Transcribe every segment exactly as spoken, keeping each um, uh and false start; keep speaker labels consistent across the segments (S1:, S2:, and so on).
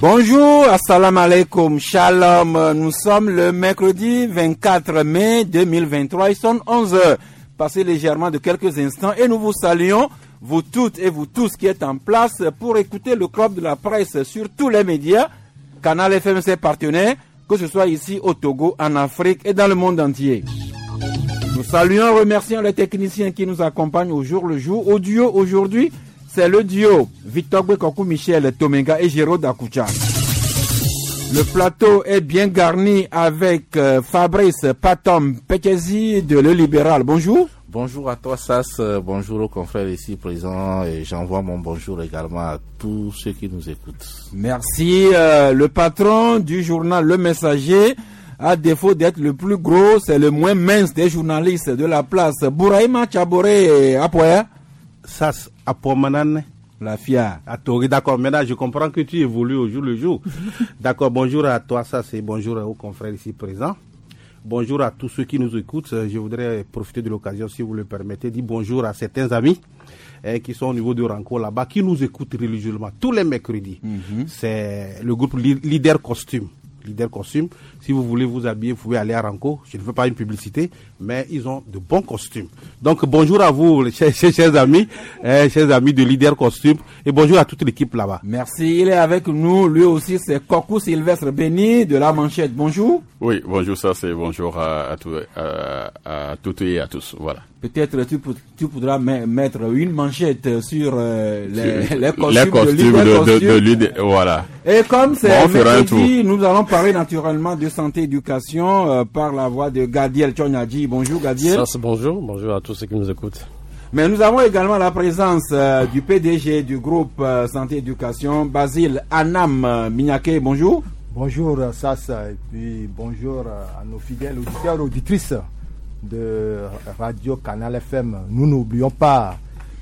S1: Bonjour, assalamu alaikum, shalom. Nous sommes le mercredi vingt-quatre mai deux mille vingt-trois, il sonne onze heures. Passez légèrement de quelques instants et nous vous saluons, vous toutes et vous tous qui êtes en place pour écouter le club de la presse sur tous les médias, Canal F M, ses partenaires, que ce soit ici au Togo, en Afrique et dans le monde entier. Nous saluons, remercions les techniciens qui nous accompagnent au jour le jour. Au duo aujourd'hui, c'est le duo Victor Bekokou, Michel Tomenga et Géraud Dakoucha. Le plateau est bien garni avec euh, Fabrice Patom Pekezi de Le Libéral. Bonjour.
S2: Bonjour à toi, Sass. Bonjour aux confrères ici présents. Et j'envoie mon bonjour également à tous ceux qui nous écoutent.
S1: Merci. Euh, le patron du journal Le Messager, à défaut d'être le plus gros, c'est le moins mince des journalistes de la place. Bouraïma Tchaboré Apoya.
S3: Sass Apomanane.
S1: La F I A.
S3: À Tori, d'accord. Maintenant, je comprends que tu évolues au jour le jour. D'accord. Bonjour à toi, Sass, et bonjour aux confrères ici présents. Bonjour à tous ceux qui nous écoutent. Je voudrais profiter de l'occasion, si vous le permettez, dire bonjour à certains amis eh, qui sont au niveau de Ranco là-bas, qui nous écoutent religieusement tous les mercredis. Mm-hmm. C'est le groupe Leader Costume. Leader Costume. Si vous voulez vous habiller, vous pouvez aller à Ranco. Je ne fais pas une publicité, mais ils ont de bons costumes. Donc bonjour à vous, chers, chers, chers amis, eh, chers amis de Leader Costume, et bonjour à toute l'équipe là-bas.
S1: Merci. Il est avec nous. Lui aussi, c'est Kokou Sylvestre Béni de La Manchette. Bonjour.
S4: Oui, bonjour, ça c'est bonjour à, à, tout, à, à toutes et à tous. Voilà.
S1: Peut-être tu, tu pourras mettre une manchette sur euh, les,
S4: sur
S1: les costumes,
S4: les costumes de, de, de, de, de, de voilà.
S1: Et comme c'est
S4: bon,
S1: mercredi, nous allons parler naturellement de santé et éducation euh, par la voix de Gadiel Tchonyadji. Bonjour Gadiel.
S5: Ça c'est bonjour, bonjour à tous ceux qui nous écoutent.
S1: Mais nous avons également la présence euh, du P D G du groupe euh, santé et éducation, Basile Anam euh, Mignake. Bonjour.
S6: Bonjour Sassa et puis bonjour à nos fidèles auditeurs et auditrices de Radio Canal F M. Nous n'oublions pas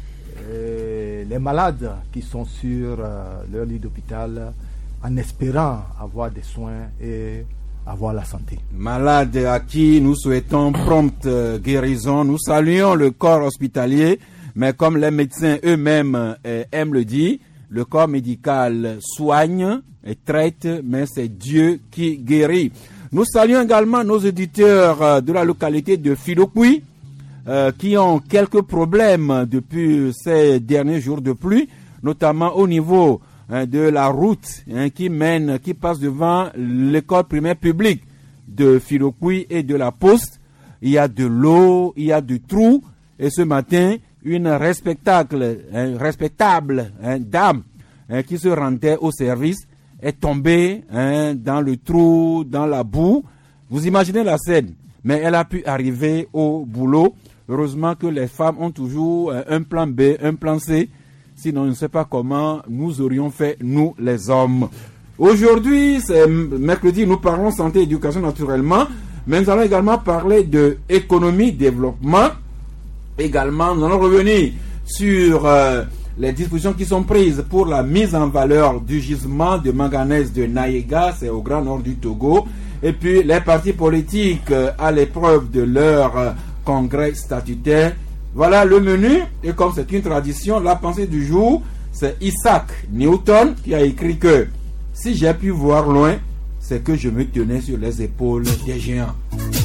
S6: euh, les malades qui sont sur euh, leur lit d'hôpital en espérant avoir des soins et avoir la santé.
S1: Malades à qui nous souhaitons prompte euh, guérison. Nous saluons le corps hospitalier, mais comme les médecins eux-mêmes euh, aiment le dire, le corps médical soigne et traite, mais c'est Dieu qui guérit. Nous saluons également nos auditeurs de la localité de Filokui euh, qui ont quelques problèmes depuis ces derniers jours de pluie, notamment au niveau hein, de la route hein, qui mène, qui passe devant l'école primaire publique de Filokui et de la Poste. Il y a de l'eau, il y a du trou, et ce matin, une respectable, hein, respectable hein, dame hein, qui se rendait au service est tombée hein, dans le trou, dans la boue. Vous imaginez la scène, mais elle a pu arriver au boulot. Heureusement que les femmes ont toujours euh, un plan B, un plan C. Sinon, je ne sais pas comment nous aurions fait, nous les hommes. Aujourd'hui, c'est mercredi, nous parlons santé et éducation naturellement, mais nous allons également parler de économie, développement. Également, nous allons revenir sur euh, les dispositions qui sont prises pour la mise en valeur du gisement de manganèse de Naïga, c'est au grand nord du Togo, et puis les partis politiques euh, à l'épreuve de leur euh, congrès statutaire. Voilà le menu, et comme c'est une tradition, la pensée du jour, c'est Isaac Newton qui a écrit que si j'ai pu voir loin, c'est que je me tenais sur les épaules des géants.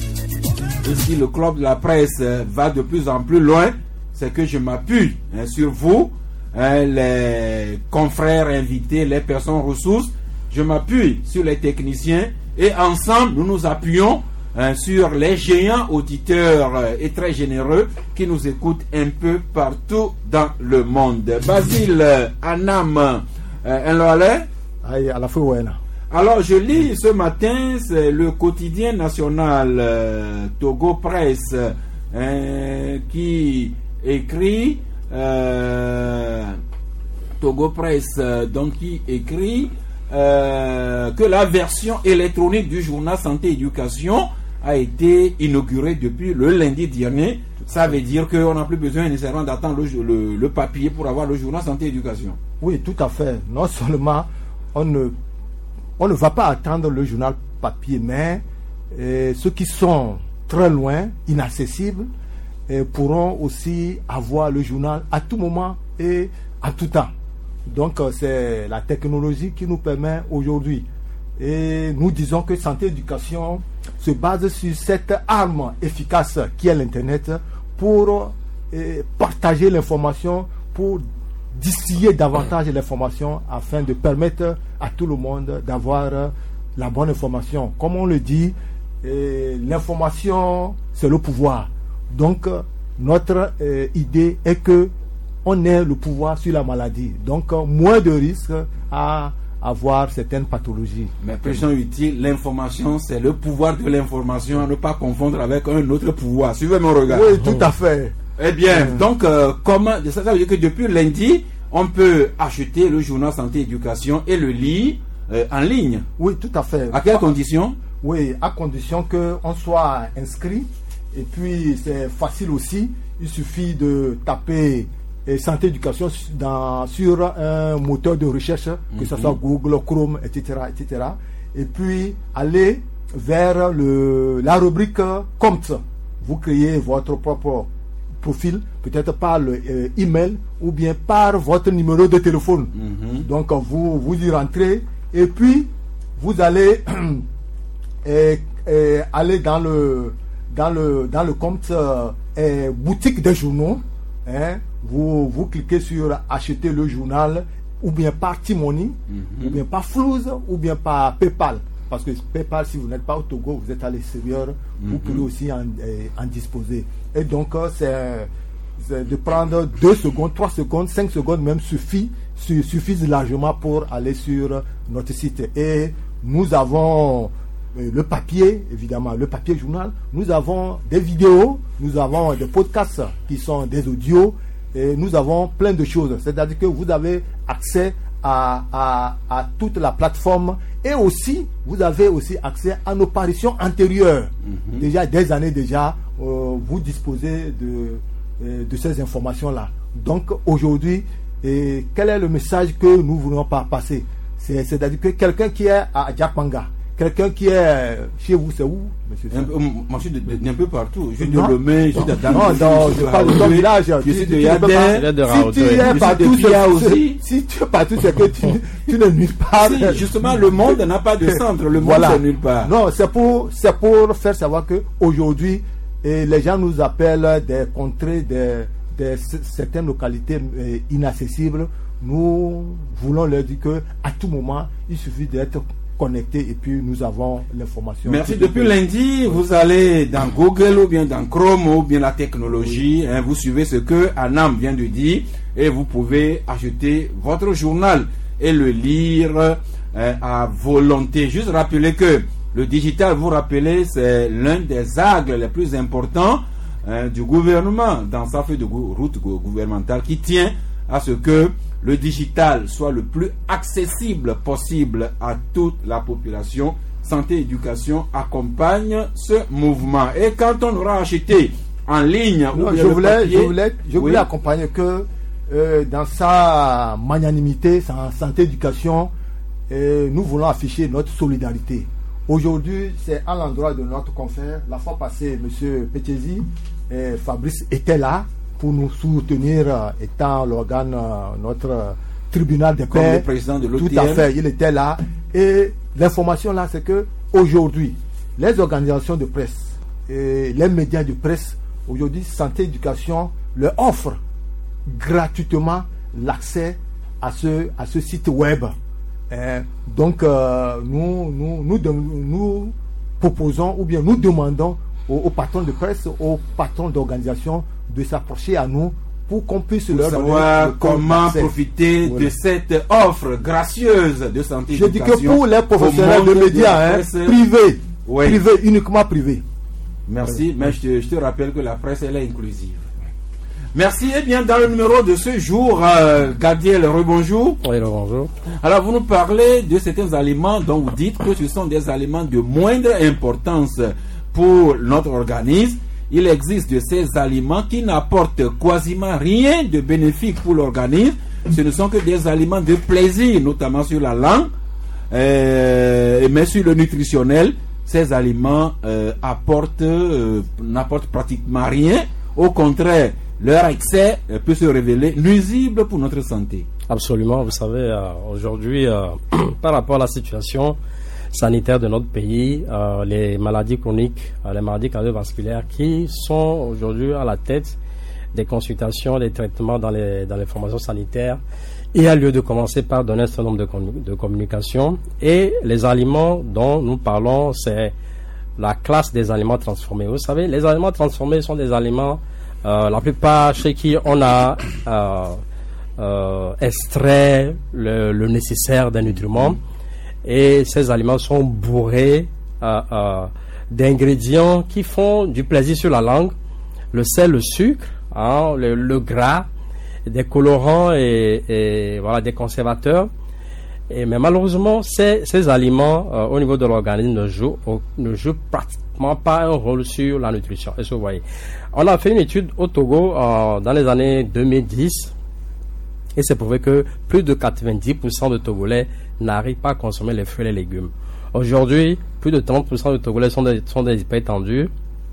S1: Et si le club de la presse va de plus en plus loin, c'est que je m'appuie hein, sur vous, hein, les confrères invités, les personnes ressources. Je m'appuie sur les techniciens et ensemble, nous nous appuyons hein, sur les géants auditeurs euh, et très généreux qui nous écoutent un peu partout dans le monde. Basile Anam euh, Nlole.
S6: Aïe, à la fois, ouais, là.
S1: Alors, je lis ce matin, c'est le quotidien national euh, Togo Presse euh, qui écrit, euh, Togo Presse, euh, donc qui écrit euh, que la version électronique du journal Santé Éducation a été inaugurée depuis le lundi dernier. Ça veut dire qu'on n'a plus besoin nécessairement d'attendre le, le, le papier pour avoir le journal Santé Éducation.
S6: Oui, tout à fait. Non seulement on ne On ne va pas attendre le journal papier, mais euh, ceux qui sont très loin, inaccessibles, euh, pourront aussi avoir le journal à tout moment et en tout temps. Donc euh, c'est la technologie qui nous permet aujourd'hui. Et nous disons que santé éducation se base sur cette arme efficace qui est l'Internet pour euh, partager l'information, pour distiller davantage l'information afin de permettre à tout le monde d'avoir euh, la bonne information. Comme on le dit, euh, l'information c'est le pouvoir. Donc euh, notre euh, idée est que on ait le pouvoir sur la maladie. Donc euh, moins de risques à avoir certaines pathologies.
S1: Mais précision utile, l'information, c'est le pouvoir de l'information, à ne pas confondre avec un autre pouvoir. Suivez mon regard.
S6: Oui, tout à fait.
S1: Eh bien, mmh. donc, euh, comment, ça, ça veut dire que depuis lundi, on peut acheter le journal Santé Éducation et le lire euh, en ligne.
S6: Oui, tout à fait.
S1: À quelles conditions?
S6: Oui, à condition qu'on soit inscrit. Et puis, c'est facile aussi. Il suffit de taper et santé éducation dans, sur un moteur de recherche, que ce soit Google, Chrome, et cetera, et cetera. Et puis aller vers le, la rubrique compte. Vous créez votre propre profil, peut-être par le euh, email ou bien par votre numéro de téléphone. Mm-hmm. Donc vous vous y rentrez et puis vous allez et, et aller dans le dans le dans le compte euh, boutique des journaux. Hein, vous, vous cliquez sur acheter le journal ou bien par Timoni, mm-hmm. ou bien par Flouze, ou bien par PayPal. Parce que PayPal, si vous n'êtes pas au Togo, vous êtes à l'extérieur, mm-hmm. vous pouvez aussi en, en disposer. Et donc, c'est, c'est de prendre deux secondes, trois secondes, cinq secondes même suffit, suffisent largement pour aller sur notre site. Et nous avons le papier, évidemment, le papier journal. Nous avons des vidéos, nous avons des podcasts qui sont des audios, et nous avons plein de choses. C'est-à-dire que vous avez accès à, à, à toute la plateforme et aussi, vous avez aussi accès à nos parutions antérieures. Mm-hmm. Déjà, des années déjà, euh, vous disposez de, de ces informations-là. Donc, aujourd'hui, et quel est le message que nous voulons pas passer? C'est, c'est-à-dire que quelqu'un qui est à Djapanga, quelqu'un qui est chez vous, c'est où, monsieur?
S1: Un peu, moi, je suis d'un peu partout. Je suis de Lomé, je suis de Dano.
S6: Non, non, je parle de ton village.
S1: Je suis de Yadin.
S6: Si tu es partout, aussi. Si tu es partout, c'est que tu, tu n'es nulle part.
S1: Si, justement, le monde n'a pas de centre. Le monde
S6: voilà.
S1: est nulle part.
S6: Non, c'est pour, c'est pour faire savoir que aujourd'hui, et les gens nous appellent des contrées, des, des certaines localités eh, inaccessibles. Nous voulons leur dire que à tout moment, il suffit d'être connecté et puis nous avons l'information.
S1: Merci. Depuis lundi, vous allez dans Google ou bien dans Chrome ou bien la technologie, oui. hein, vous suivez ce que Anam vient de dire et vous pouvez acheter votre journal et le lire hein, à volonté. Juste rappeler que le digital, vous rappelez, c'est l'un des axes les plus importants hein, du gouvernement dans sa feuille de route gouvernementale qui tient à ce que le digital soit le plus accessible possible à toute la population. Santé Éducation accompagne ce mouvement. Et quand on aura acheté en ligne,
S6: non, je, voulais, papier, je voulais, je voulais oui. accompagner que euh, dans sa magnanimité, sa Santé Éducation, euh, nous voulons afficher notre solidarité. Aujourd'hui, c'est à l'endroit de notre confrère. La fois passée, M. Petezi et Fabrice étaient là pour nous soutenir, euh, étant l'organe, euh, notre euh, tribunal de paix.
S1: Comme le président de l'O T M.
S6: Tout à fait, il était là. Et l'information là, c'est que aujourd'hui, les organisations de presse et les médias de presse, aujourd'hui, Santé Éducation leur offre gratuitement l'accès à ce, à ce site web. Et donc, euh, nous, nous, nous, nous, nous proposons ou bien nous demandons aux, aux patrons de presse, aux patrons d'organisation de s'approcher à nous pour qu'on puisse
S1: pour
S6: leur
S1: savoir comment profiter voilà. de cette offre gracieuse de Santé
S6: Je
S1: Éducation.
S6: dis que pour les professionnels de médias, hein, privés,
S1: oui.
S6: privés, uniquement privés.
S1: Merci, oui. mais je te, je te rappelle que la presse, elle est inclusive. Merci. Eh bien, dans le numéro de ce jour, euh, Gadiel, rebonjour.
S5: Oui, bonjour.
S1: Alors, vous nous parlez de certains aliments dont vous dites que ce sont des aliments de moindre importance pour notre organisme. Il existe de ces aliments qui n'apportent quasiment rien de bénéfique pour l'organisme. Ce ne sont que des aliments de plaisir, notamment sur la langue, euh, mais sur le nutritionnel, ces aliments euh, apportent, euh, n'apportent pratiquement rien. Au contraire, leur excès euh, peut se révéler nuisible pour notre santé.
S5: Absolument, vous savez, euh, aujourd'hui, euh, par rapport à la situation sanitaire de notre pays, euh, les maladies chroniques, euh, les maladies cardiovasculaires qui sont aujourd'hui à la tête des consultations, des traitements dans les, dans les formations sanitaires, il y a lieu de commencer par donner un certain nombre de, com- de communications. Et les aliments dont nous parlons, c'est la classe des aliments transformés. Vous savez, les aliments transformés sont des aliments, euh, la plupart chez qui on a euh, euh, extrait le, le nécessaire des nutriments. Et ces aliments sont bourrés euh, euh, d'ingrédients qui font du plaisir sur la langue, le sel, le sucre, hein, le, le gras, des colorants et, et voilà, des conservateurs. Et, mais malheureusement, ces, ces aliments euh, au niveau de l'organisme ne jouent, ne jouent pratiquement pas un rôle sur la nutrition. Est-ce que vous voyez? On a fait une étude au Togo euh, dans les années deux mille dix et c'est prouvé que plus de quatre-vingt-dix pour cent de Togolais n'arrivent pas à consommer les fruits et les légumes. Aujourd'hui, plus de trente pour cent de Togolais sont des, sont des hypertendus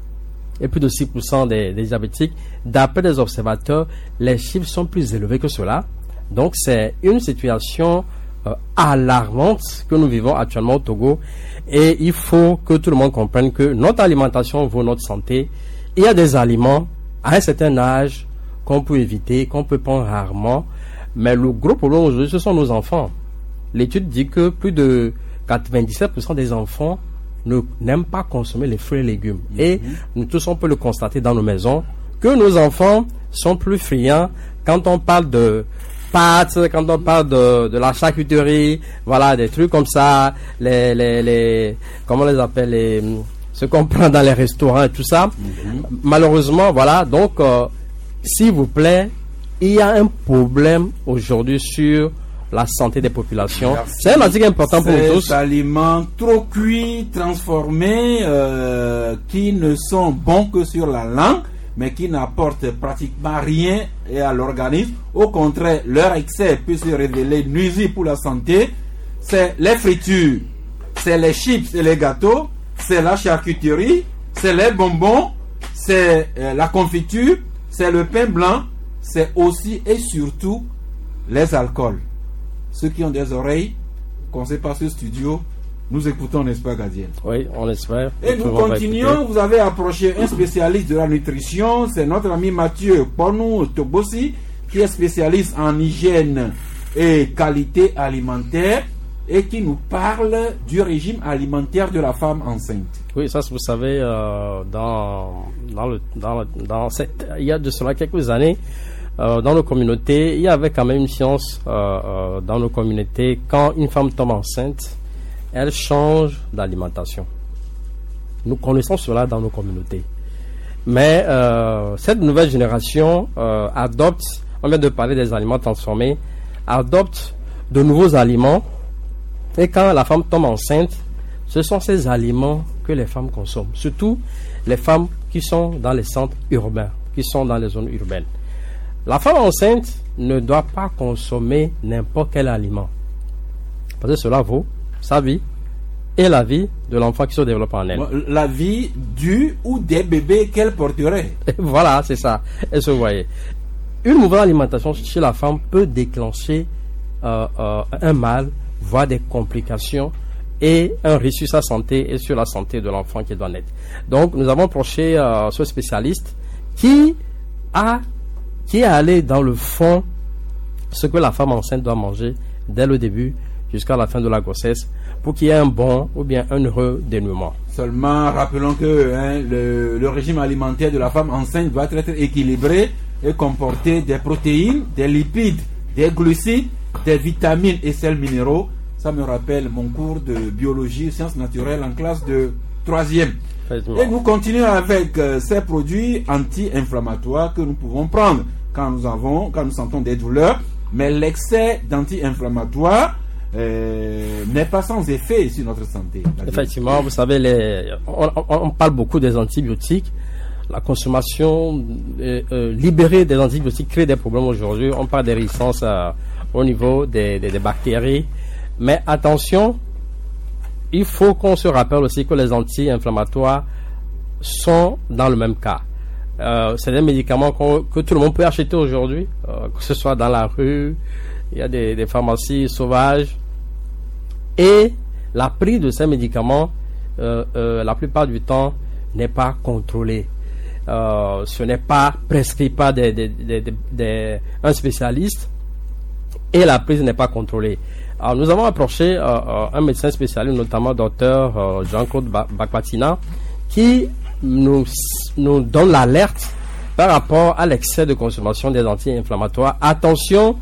S5: et plus de six pour cent des, des diabétiques. D'après des observateurs, les chiffres sont plus élevés que cela. Donc, c'est une situation euh, alarmante que nous vivons actuellement au Togo. Et il faut que tout le monde comprenne que notre alimentation vaut notre santé. Il y a des aliments à un certain âge qu'on peut éviter, qu'on peut prendre rarement. Mais le gros problème aujourd'hui, ce sont nos enfants. L'étude dit que plus de quatre-vingt-dix-sept pour cent des enfants ne n'aiment pas consommer les fruits et légumes. Mm-hmm. Et nous tous, on peut le constater dans nos maisons, que nos enfants sont plus friands quand on parle de pâtes, quand on parle de, de la charcuterie, voilà, des trucs comme ça, les, les, les, comment on les appelle, les, ce qu'on prend dans les restaurants et tout ça. Mm-hmm. Malheureusement, voilà, donc, euh, s'il vous plaît, il y a un problème aujourd'hui sur la santé des populations. Merci. C'est un article important pour nous tous.
S1: Ces aliments trop cuits, transformés, euh, qui ne sont bons que sur la langue, mais qui n'apportent pratiquement rien à l'organisme. Au contraire, leur excès peut se révéler nuisible pour la santé. C'est les fritures, c'est les chips et les gâteaux, c'est la charcuterie, c'est les bonbons, c'est euh, la confiture, c'est le pain blanc, c'est aussi et surtout les alcools. Ceux qui ont des oreilles, qu'on ne sait pas ce studio, nous écoutons, n'est-ce pas, Gadiel?
S5: Oui, on espère.
S1: Et nous continuons. Vous avez approché un spécialiste de la nutrition, c'est notre ami Mathieu Ponou Tobossi, qui est spécialiste en hygiène et qualité alimentaire et qui nous parle du régime alimentaire de la femme enceinte.
S5: Oui, ça, vous savez, euh, dans, dans, le, dans, le, dans cette, il y a de cela quelques années, Euh, dans nos communautés, il y avait quand même une science euh, euh, dans nos communautés. Quand une femme tombe enceinte, elle change d'alimentation. Nous connaissons cela dans nos communautés. Mais euh, cette nouvelle génération euh, adopte, on vient de parler des aliments transformés, adopte de nouveaux aliments. Et quand la femme tombe enceinte, ce sont ces aliments que les femmes consomment. Surtout les femmes qui sont dans les centres urbains, qui sont dans les zones urbaines. La femme enceinte ne doit pas consommer n'importe quel aliment. Parce que cela vaut sa vie et la vie de l'enfant qui se développe en elle.
S1: La vie du ou des bébés qu'elle porterait.
S5: Et voilà, c'est ça. Est-ce que vous voyez? Une mauvaise alimentation chez la femme peut déclencher euh, euh, un mal, voire des complications et un risque sur sa santé et sur la santé de l'enfant qui doit naître. Donc, nous avons approché euh, ce spécialiste qui a qui est allé dans le fond ce que la femme enceinte doit manger dès le début jusqu'à la fin de la grossesse pour qu'il y ait un bon ou bien un heureux dénouement.
S1: Seulement, rappelons que hein, le, le régime alimentaire de la femme enceinte doit être équilibré et comporter des protéines, des lipides, des glucides, des vitamines et sels minéraux. Ça me rappelle mon cours de biologie et sciences naturelles en classe de troisième. Et nous continuons avec euh, ces produits anti-inflammatoires que nous pouvons prendre quand nous avons, quand nous sentons des douleurs. Mais l'excès d'anti-inflammatoires euh, n'est pas sans effet sur notre santé.
S5: Effectivement, vous savez, les, on, on, on parle beaucoup des antibiotiques. La consommation euh, euh, libérée des antibiotiques crée des problèmes aujourd'hui. On parle des résistances euh, au niveau des, des, des bactéries. Mais attention, il faut qu'on se rappelle aussi que les anti-inflammatoires sont dans le même cas. Euh, c'est des médicaments que tout le monde peut acheter aujourd'hui, euh, que ce soit dans la rue, il y a des, des pharmacies sauvages. Et la prise de ces médicaments, euh, euh, la plupart du temps, n'est pas contrôlée. Euh, ce n'est pas prescrit par des, des, des, des, des, un spécialiste et la prise n'est pas contrôlée. Alors, nous avons approché euh, euh, un médecin spécialiste, notamment docteur euh, Jean-Claude Bakpatina, qui nous, nous donne l'alerte par rapport à l'excès de consommation des anti-inflammatoires. Attention,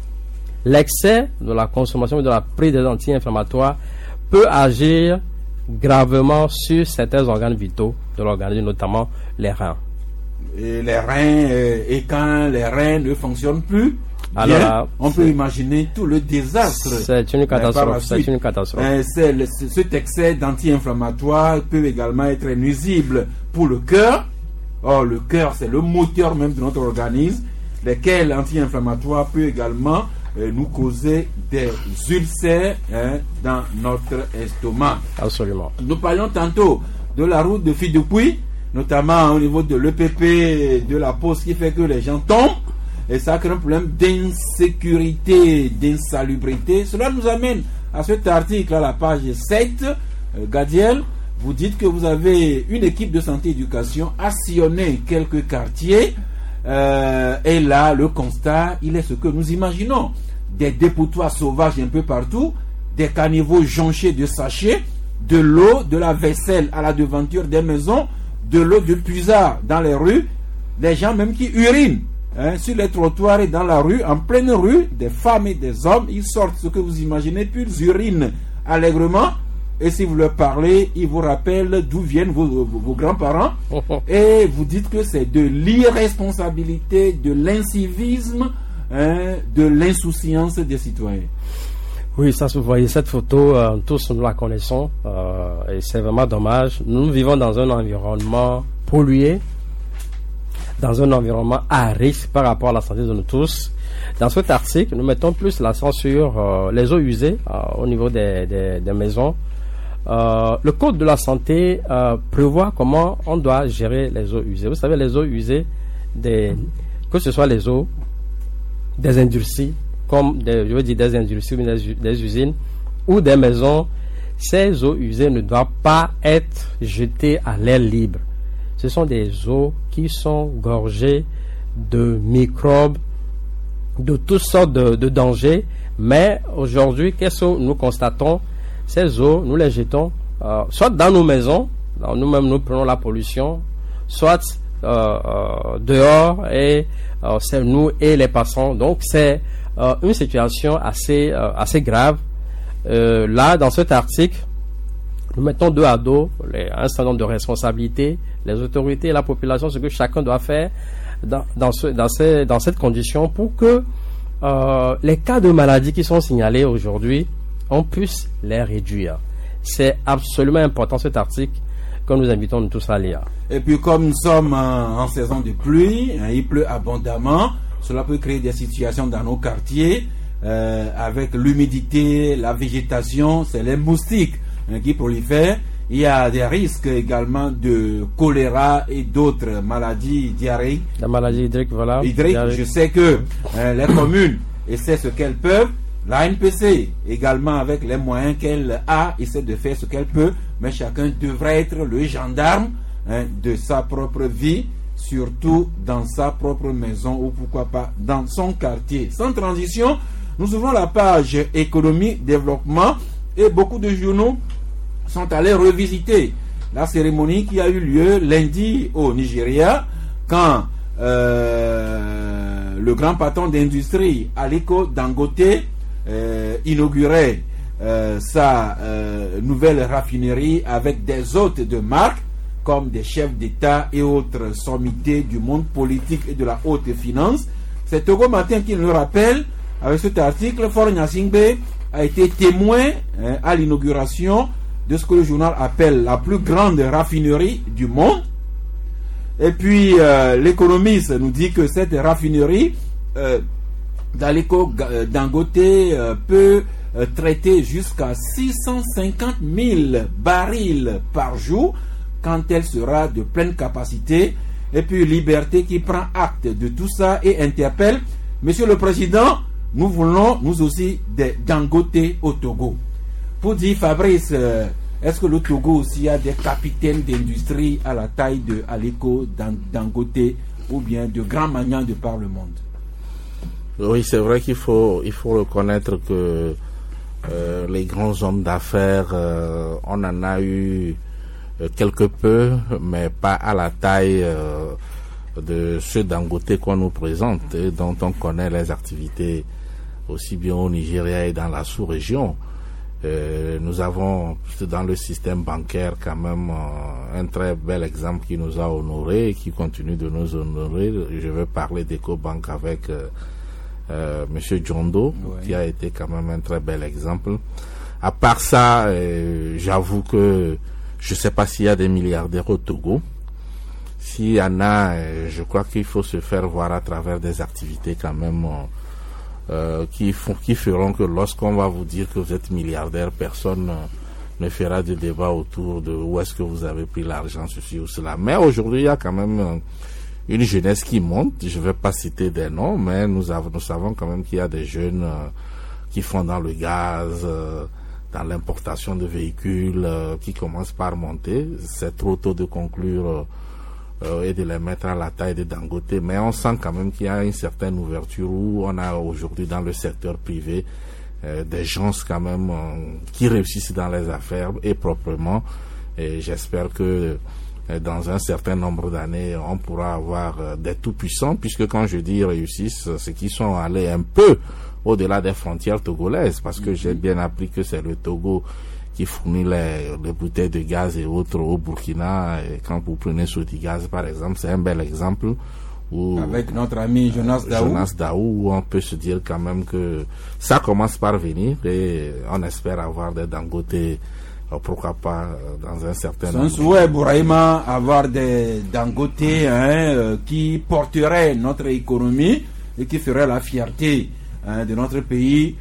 S5: l'excès de la consommation et de la prise des anti-inflammatoires peut agir gravement sur certains organes vitaux de l'organisme, notamment les reins.
S1: Et les reins, euh, et quand les reins ne fonctionnent plus,
S5: alors,
S1: bien, on peut imaginer tout le désastre.
S5: C'est une catastrophe. C'est une catastrophe.
S1: Euh, c'est le, cet excès d'anti-inflammatoires peut également être nuisible pour le cœur. Or, le cœur, c'est le moteur même de notre organisme, lesquels anti-inflammatoires peut également euh, nous causer des ulcères hein, dans notre estomac.
S5: Absolument.
S1: Nous parlions tantôt de la route de Fidoupuy, notamment au niveau de l'E P P, de la pause qui fait que les gens tombent. Et ça crée un problème d'insécurité, d'insalubrité. Cela nous amène à cet article à la page sept. Euh, Gadiel, vous dites que vous avez une équipe de santé et éducation a sillonné quelques quartiers. Euh, et là, le constat, il est ce que nous imaginons. Des dépotoirs sauvages un peu partout, des caniveaux jonchés de sachets, de l'eau, de la vaisselle à la devanture des maisons, de l'eau de puisard dans les rues, des gens même qui urinent. Hein, sur les trottoirs et dans la rue, en pleine rue, des femmes et des hommes, ils sortent ce que vous imaginez, puis ils urinent allègrement. Et si vous leur parlez, ils vous rappellent d'où viennent vos, vos, vos grands-parents. Et vous dites que c'est de l'irresponsabilité, de l'incivisme, hein, de l'insouciance des citoyens.
S5: Oui, ça, vous voyez cette photo, euh, tous nous la connaissons. Euh, et c'est vraiment dommage. Nous vivons dans un environnement pollué, dans un environnement à risque par rapport à la santé de nous tous. Dans cet article, nous mettons plus l'accent sur euh, les eaux usées euh, au niveau des, des, des maisons. Euh, le code de la santé euh, prévoit comment on doit gérer les eaux usées. Vous savez, les eaux usées, des, que ce soit les eaux des industries, comme des, je veux dire des industries, des, des usines ou des maisons, ces eaux usées ne doivent pas être jetées à l'air libre. Ce sont des eaux qui sont gorgées de microbes, de toutes sortes de, de dangers. Mais aujourd'hui, qu'est-ce que nous constatons? Ces eaux, nous les jetons euh, soit dans nos maisons, nous-mêmes nous prenons la pollution, soit euh, euh, dehors et euh, c'est nous et les passants. Donc c'est euh, une situation assez, euh, assez grave. Euh, là, dans cet article, nous mettons dos à dos les, un certain nombre de responsabilités, les autorités et la population, ce que chacun doit faire dans, dans, ce, dans, ces, dans cette condition pour que euh, les cas de maladies qui sont signalés aujourd'hui, on puisse les réduire. C'est absolument important cet article que nous invitons tous à lire.
S1: Et puis comme nous sommes en, en saison de pluie, hein, il pleut abondamment, cela peut créer des situations dans nos quartiers euh, avec l'humidité, la végétation, c'est les moustiques qui prolifèrent. Il y a des risques également de choléra et d'autres maladies diarrhéiques.
S5: La maladie hydrique, voilà.
S1: Hydrique, je sais que euh, les communes essaient ce qu'elles peuvent. La N P C, également avec les moyens qu'elle a, essaie de faire ce qu'elle peut, mais chacun devrait être le gendarme hein, de sa propre vie, surtout dans sa propre maison ou pourquoi pas dans son quartier. Sans transition, nous ouvrons la page économie, développement et beaucoup de journaux sont allés revisiter la cérémonie qui a eu lieu lundi au Nigeria quand euh, le grand patron d'industrie Aliko Dangote euh, inaugurait euh, sa euh, nouvelle raffinerie avec des hôtes de marque comme des chefs d'État et autres sommités du monde politique et de la haute finance. C'est Togo Matin qui nous rappelle avec cet article. Faure Gnassingbé a été témoin hein, à l'inauguration de ce que le journal appelle la plus grande raffinerie du monde. Et puis euh, l'économiste nous dit que cette raffinerie euh, d'Aliko Dangote euh, peut euh, traiter jusqu'à six cent cinquante mille barils par jour quand elle sera de pleine capacité. Et puis Liberté qui prend acte de tout ça et interpelle: Monsieur le Président, nous voulons nous aussi des Dangote au Togo. Pour dire, Fabrice, euh, est-ce que le Togo aussi a des capitaines d'industrie à la taille de Aliko Dangote ou bien de grands magnats de par le monde?
S2: Oui, c'est vrai qu'il faut, il faut reconnaître que euh, les grands hommes d'affaires, euh, on en a eu euh, quelque peu, mais pas à la taille euh, de ceux Dangote qu'on nous présente et dont on connaît les activités aussi bien au Nigeria et dans la sous-région. Euh, nous avons dans le système bancaire quand même euh, un très bel exemple qui nous a honorés et qui continue de nous honorer. Je vais parler d'EcoBank avec euh, euh, Monsieur Djondo, oui, qui a été quand même un très bel exemple. À part ça, euh, j'avoue que je ne sais pas s'il y a des milliardaires au Togo. S'il y en a, euh, je crois qu'il faut se faire voir à travers des activités quand même euh, Euh, qui, font, qui feront que lorsqu'on va vous dire que vous êtes milliardaire, personne euh, ne fera de débat autour de où est-ce que vous avez pris l'argent, ceci ou cela. Mais aujourd'hui, il y a quand même euh, une jeunesse qui monte. Je ne vais pas citer des noms, mais nous, avons, nous savons quand même qu'il y a des jeunes euh, qui font dans le gaz, euh, dans l'importation de véhicules, euh, qui commencent par monter. C'est trop tôt de conclure euh, Euh, et de les mettre à la taille de Dangote, mais on sent quand même qu'il y a une certaine ouverture où on a aujourd'hui dans le secteur privé euh, des gens quand même euh, qui réussissent dans les affaires et proprement, et j'espère que euh, dans un certain nombre d'années on pourra avoir euh, des tout-puissants, puisque quand je dis réussissent, c'est qu'ils sont allés un peu au-delà des frontières togolaises, parce que j'ai bien appris que c'est le Togo qui fournit les, les bouteilles de gaz et autres au Burkina. Et quand vous prenez Sotigaz par exemple, c'est un bel exemple où,
S1: avec notre ami Jonas Daou,
S2: Jonas Daou, où on peut se dire quand même que ça commence par venir et on espère avoir des Dangote, pourquoi pas dans un certain
S1: nombre. C'est un souhait, Bouraïma, avoir des Dangote hein, euh, qui porteraient notre économie et qui feraient la fierté hein, de notre pays.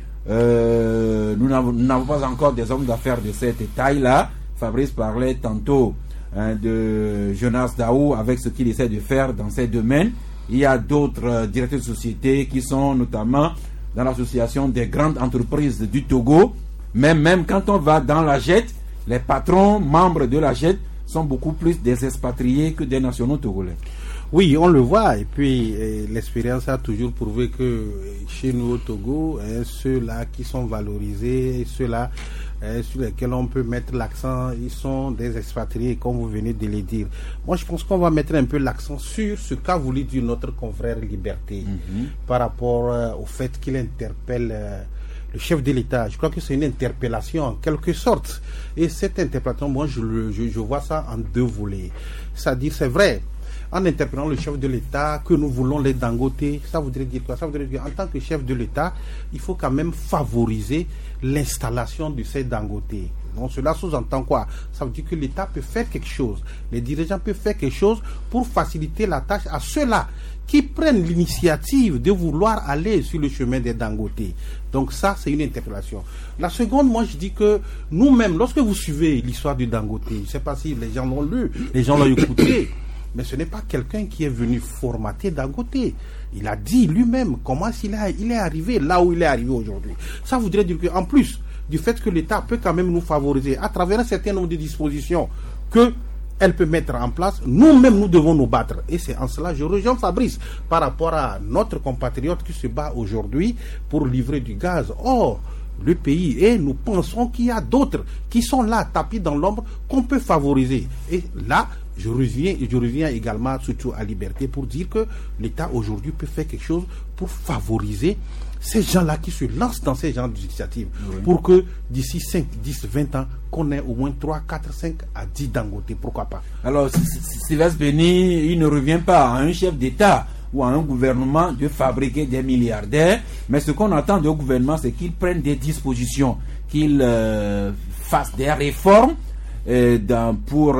S1: Euh, nous n'avons pas encore des hommes d'affaires de cette taille-là. Fabrice parlait tantôt hein, de Jonas Daou avec ce qu'il essaie de faire dans ces domaines. Il y a d'autres euh, directeurs de société qui sont notamment dans l'association des grandes entreprises du Togo. Mais même quand on va dans la J E T, les patrons, membres de la J E T, sont beaucoup plus des expatriés que des nationaux togolais.
S3: Oui, on le voit, et puis eh, l'expérience a toujours prouvé que eh, chez nous au Togo, eh, ceux-là qui sont valorisés, ceux-là eh, sur lesquels on peut mettre l'accent, ils sont des expatriés, comme vous venez de le dire. Moi, je pense qu'on va mettre un peu l'accent sur ce qu'a voulu dire notre confrère Liberté, mm-hmm. par rapport euh, au fait qu'il interpelle euh, le chef de l'État. Je crois que c'est une interpellation en quelque sorte. Et cette interpellation, moi, je, le, je, je vois ça en deux volets. C'est-à-dire, c'est vrai, en interpellant le chef de l'État, que nous voulons les Dangote, ça voudrait dire quoi? Ça voudrait dire qu'en tant que chef de l'État, il faut quand même favoriser l'installation de ces Dangote. Donc cela sous-entend quoi? Ça veut dire que l'État peut faire quelque chose, les dirigeants peuvent faire quelque chose pour faciliter la tâche à ceux-là qui prennent l'initiative de vouloir aller sur le chemin des Dangote. Donc ça, c'est une interpellation. La seconde, moi je dis que nous-mêmes, lorsque vous suivez l'histoire du Dangote, je ne sais pas si les gens l'ont lu, les gens l'ont écouté, mais ce n'est pas quelqu'un qui est venu formater Dangote. Il a dit lui-même comment il, a, il est arrivé là où il est arrivé aujourd'hui. Ça voudrait dire qu'en plus du fait que l'État peut quand même nous favoriser à travers un certain nombre de dispositions qu'elle peut mettre en place, nous-mêmes nous devons nous battre. Et c'est en cela je rejoins Fabrice par rapport à notre compatriote qui se bat aujourd'hui pour livrer du gaz. Or, le pays, et nous pensons qu'il y a d'autres qui sont là, tapis dans l'ombre, qu'on peut favoriser. Et là, je reviens, je reviens également surtout à Liberté pour dire que l'État aujourd'hui peut faire quelque chose pour favoriser ces gens-là qui se lancent dans ces genres d'initiatives, oui. Pour que d'ici cinq, dix, vingt ans, qu'on ait au moins trois, quatre, cinq à dix Dangote, pourquoi pas.
S1: Alors, Sylvestre Béni, il ne revient pas à un chef d'État ou à un gouvernement de fabriquer des milliardaires, mais ce qu'on attend du gouvernement, c'est qu'il prenne des dispositions, qu'il euh, fasse des réformes euh, dans, pour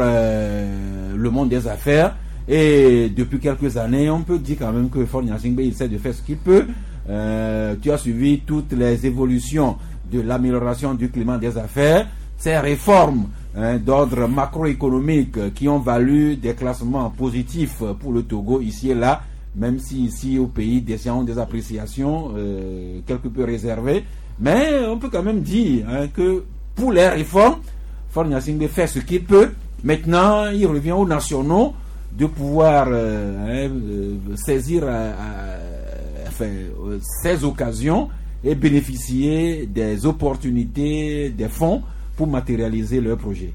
S1: euh, le monde des affaires. Et depuis quelques années, on peut dire quand même que Faure Gnassingbé, il essaie de faire ce qu'il peut. Euh, tu as suivi toutes les évolutions de l'amélioration du climat des affaires. Ces réformes hein, d'ordre macroéconomique qui ont valu des classements positifs pour le Togo ici et là, même si ici au pays des gens ont des appréciations euh, quelque peu réservées. Mais on peut quand même dire hein, que pour les réformes, Faure Gnassingbé fait ce qu'il peut. Maintenant, il revient aux nationaux de pouvoir euh, hein, euh, saisir euh, euh, enfin, euh, ces occasions et bénéficier des opportunités, des fonds pour matérialiser leur projet.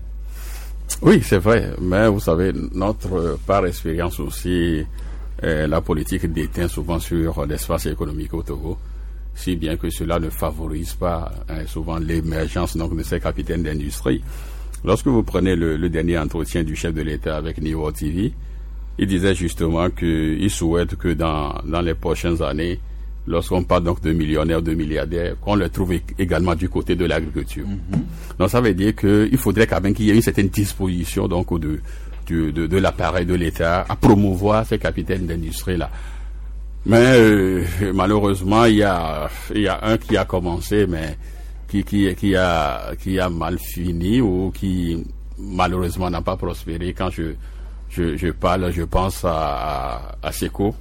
S4: Oui, c'est vrai, mais vous savez, notre par expérience aussi, euh, la politique déteint souvent sur l'espace économique au Togo, si bien que cela ne favorise pas hein, souvent l'émergence donc, de ces capitaines d'industrie. Lorsque vous prenez le, le dernier entretien du chef de l'État avec Niwo T V, il disait justement qu'il souhaite que dans, dans les prochaines années, lorsqu'on parle donc de millionnaires, de milliardaires, qu'on les trouve également du côté de l'agriculture. Mm-hmm. Donc ça veut dire qu'il faudrait quand même qu'il y ait une certaine disposition donc de, de, de, de l'appareil de l'État à promouvoir ces capitaines d'industrie-là. Mais euh, malheureusement, il y a, il y a un qui a commencé, mais qui, qui, qui, a, qui a mal fini ou qui malheureusement n'a pas prospéré. Quand je, je, je parle, je pense à, à, à Seko.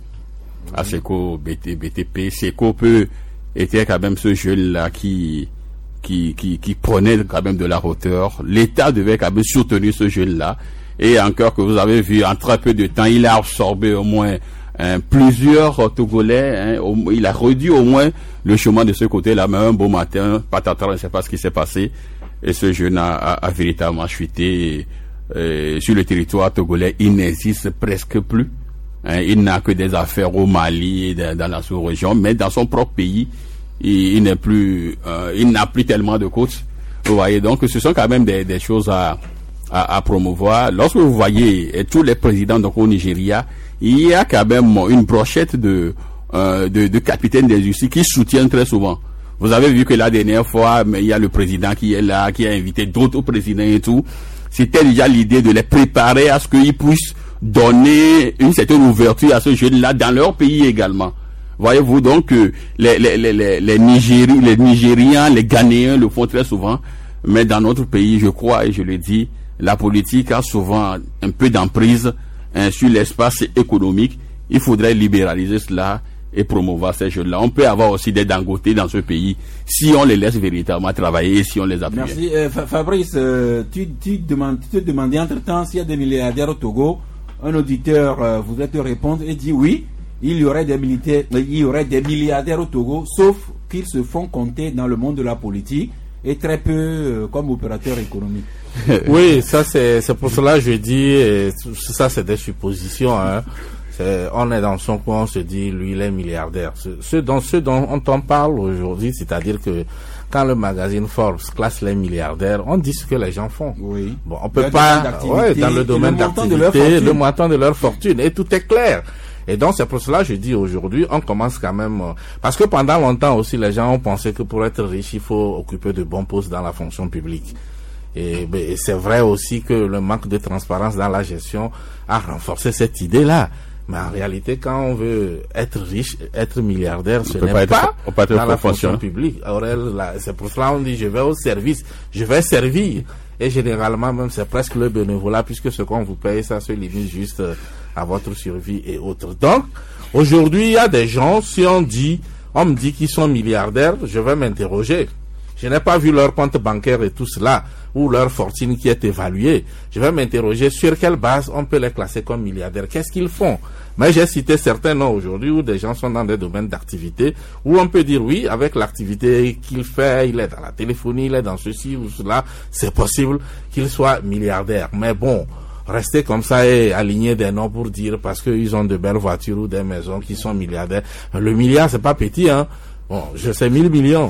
S4: À Seko B T P. Seko peut était quand même ce jeune-là qui, qui, qui, qui prenait quand même de la hauteur. L'État devait quand même soutenir ce jeune-là. Et encore que vous avez vu, en très peu de temps, il a absorbé au moins hein, plusieurs Togolais. Hein, au, il a réduit au moins le chemin de ce côté-là. Mais un beau matin, patatras, je ne sais pas ce qui s'est passé. Et ce jeune a, a, a véritablement chuté. Et, sur le territoire togolais, il n'existe presque plus. Hein, il n'a que des affaires au Mali et de, dans la sous-région, mais dans son propre pays, il, il n'est plus, euh, il n'a plus tellement de côtes. Vous voyez, donc ce sont quand même des, des choses à, à, à promouvoir. Lorsque vous voyez et tous les présidents donc au Nigeria, il y a quand même une brochette de, euh, de, de capitaines d'industrie qui soutiennent très souvent. Vous avez vu que la dernière fois, mais il y a le président qui est là, qui a invité d'autres présidents et tout. C'était déjà l'idée de les préparer à ce qu'ils puissent donner une certaine ouverture à ce jeune-là dans leur pays également. Voyez-vous donc que les, les, les, les, les, Nigéri, les Nigériens, les Ghanéens le font très souvent, mais dans notre pays, je crois, et je le dis, la politique a souvent un peu d'emprise hein, sur l'espace économique. Il faudrait libéraliser cela et promouvoir ces jeunes-là. On peut avoir aussi des Dangote dans ce pays si on les laisse véritablement travailler et si on les appuie.
S1: Merci. Euh, Fabrice, euh, tu, tu, demandes, tu te demandais entre-temps s'il y a des milliardaires au Togo. Un auditeur euh, voudrait te répondre et dit oui, il y aurait des militaires, il y aurait des milliardaires au Togo, sauf qu'ils se font compter dans le monde de la politique et très peu euh, comme opérateurs économiques.
S2: Oui, ça c'est c'est pour cela que je dis, et ça c'est des suppositions. Hein. C'est, on est dans son coin, on se dit lui il est milliardaire. Ce, ce dont ce dont on t'en parle aujourd'hui, c'est-à-dire que quand le magazine Forbes classe les milliardaires, on dit ce que les gens font.
S1: Oui.
S2: Bon, on peut pas, ouais, dans le domaine d'activité, le montant de leur fortune, et tout est clair. Et donc, c'est pour cela que je dis aujourd'hui, on commence quand même, parce que pendant longtemps aussi, les gens ont pensé que pour être riche, il faut occuper de bons postes dans la fonction publique. Et, et c'est vrai aussi que le manque de transparence dans la gestion a renforcé cette idée-là. Mais en réalité, quand on veut être riche, être milliardaire, ce n'est pas, pas, pas dans la fonction publique. C'est pour cela qu'on dit, je vais au service, je vais servir. Et généralement, même, c'est presque le bénévolat, puisque ce qu'on vous paye, ça se limite juste à votre survie et autres. Donc, aujourd'hui, il y a des gens, si on dit, on me dit qu'ils sont milliardaires, je vais m'interroger. Je n'ai pas vu leur compte bancaire et tout cela, ou leur fortune qui est évaluée. Je vais m'interroger sur quelle base on peut les classer comme milliardaires. Qu'est-ce qu'ils font? Mais j'ai cité certains noms aujourd'hui où des gens sont dans des domaines d'activité, où on peut dire oui, avec l'activité qu'il fait, il est dans la téléphonie, il est dans ceci ou cela, c'est possible qu'il soit milliardaire. Mais bon, rester comme ça et aligner des noms pour dire parce qu'ils ont de belles voitures ou des maisons qui sont milliardaires. Le milliard, c'est pas petit, hein. Bon, je sais mille millions.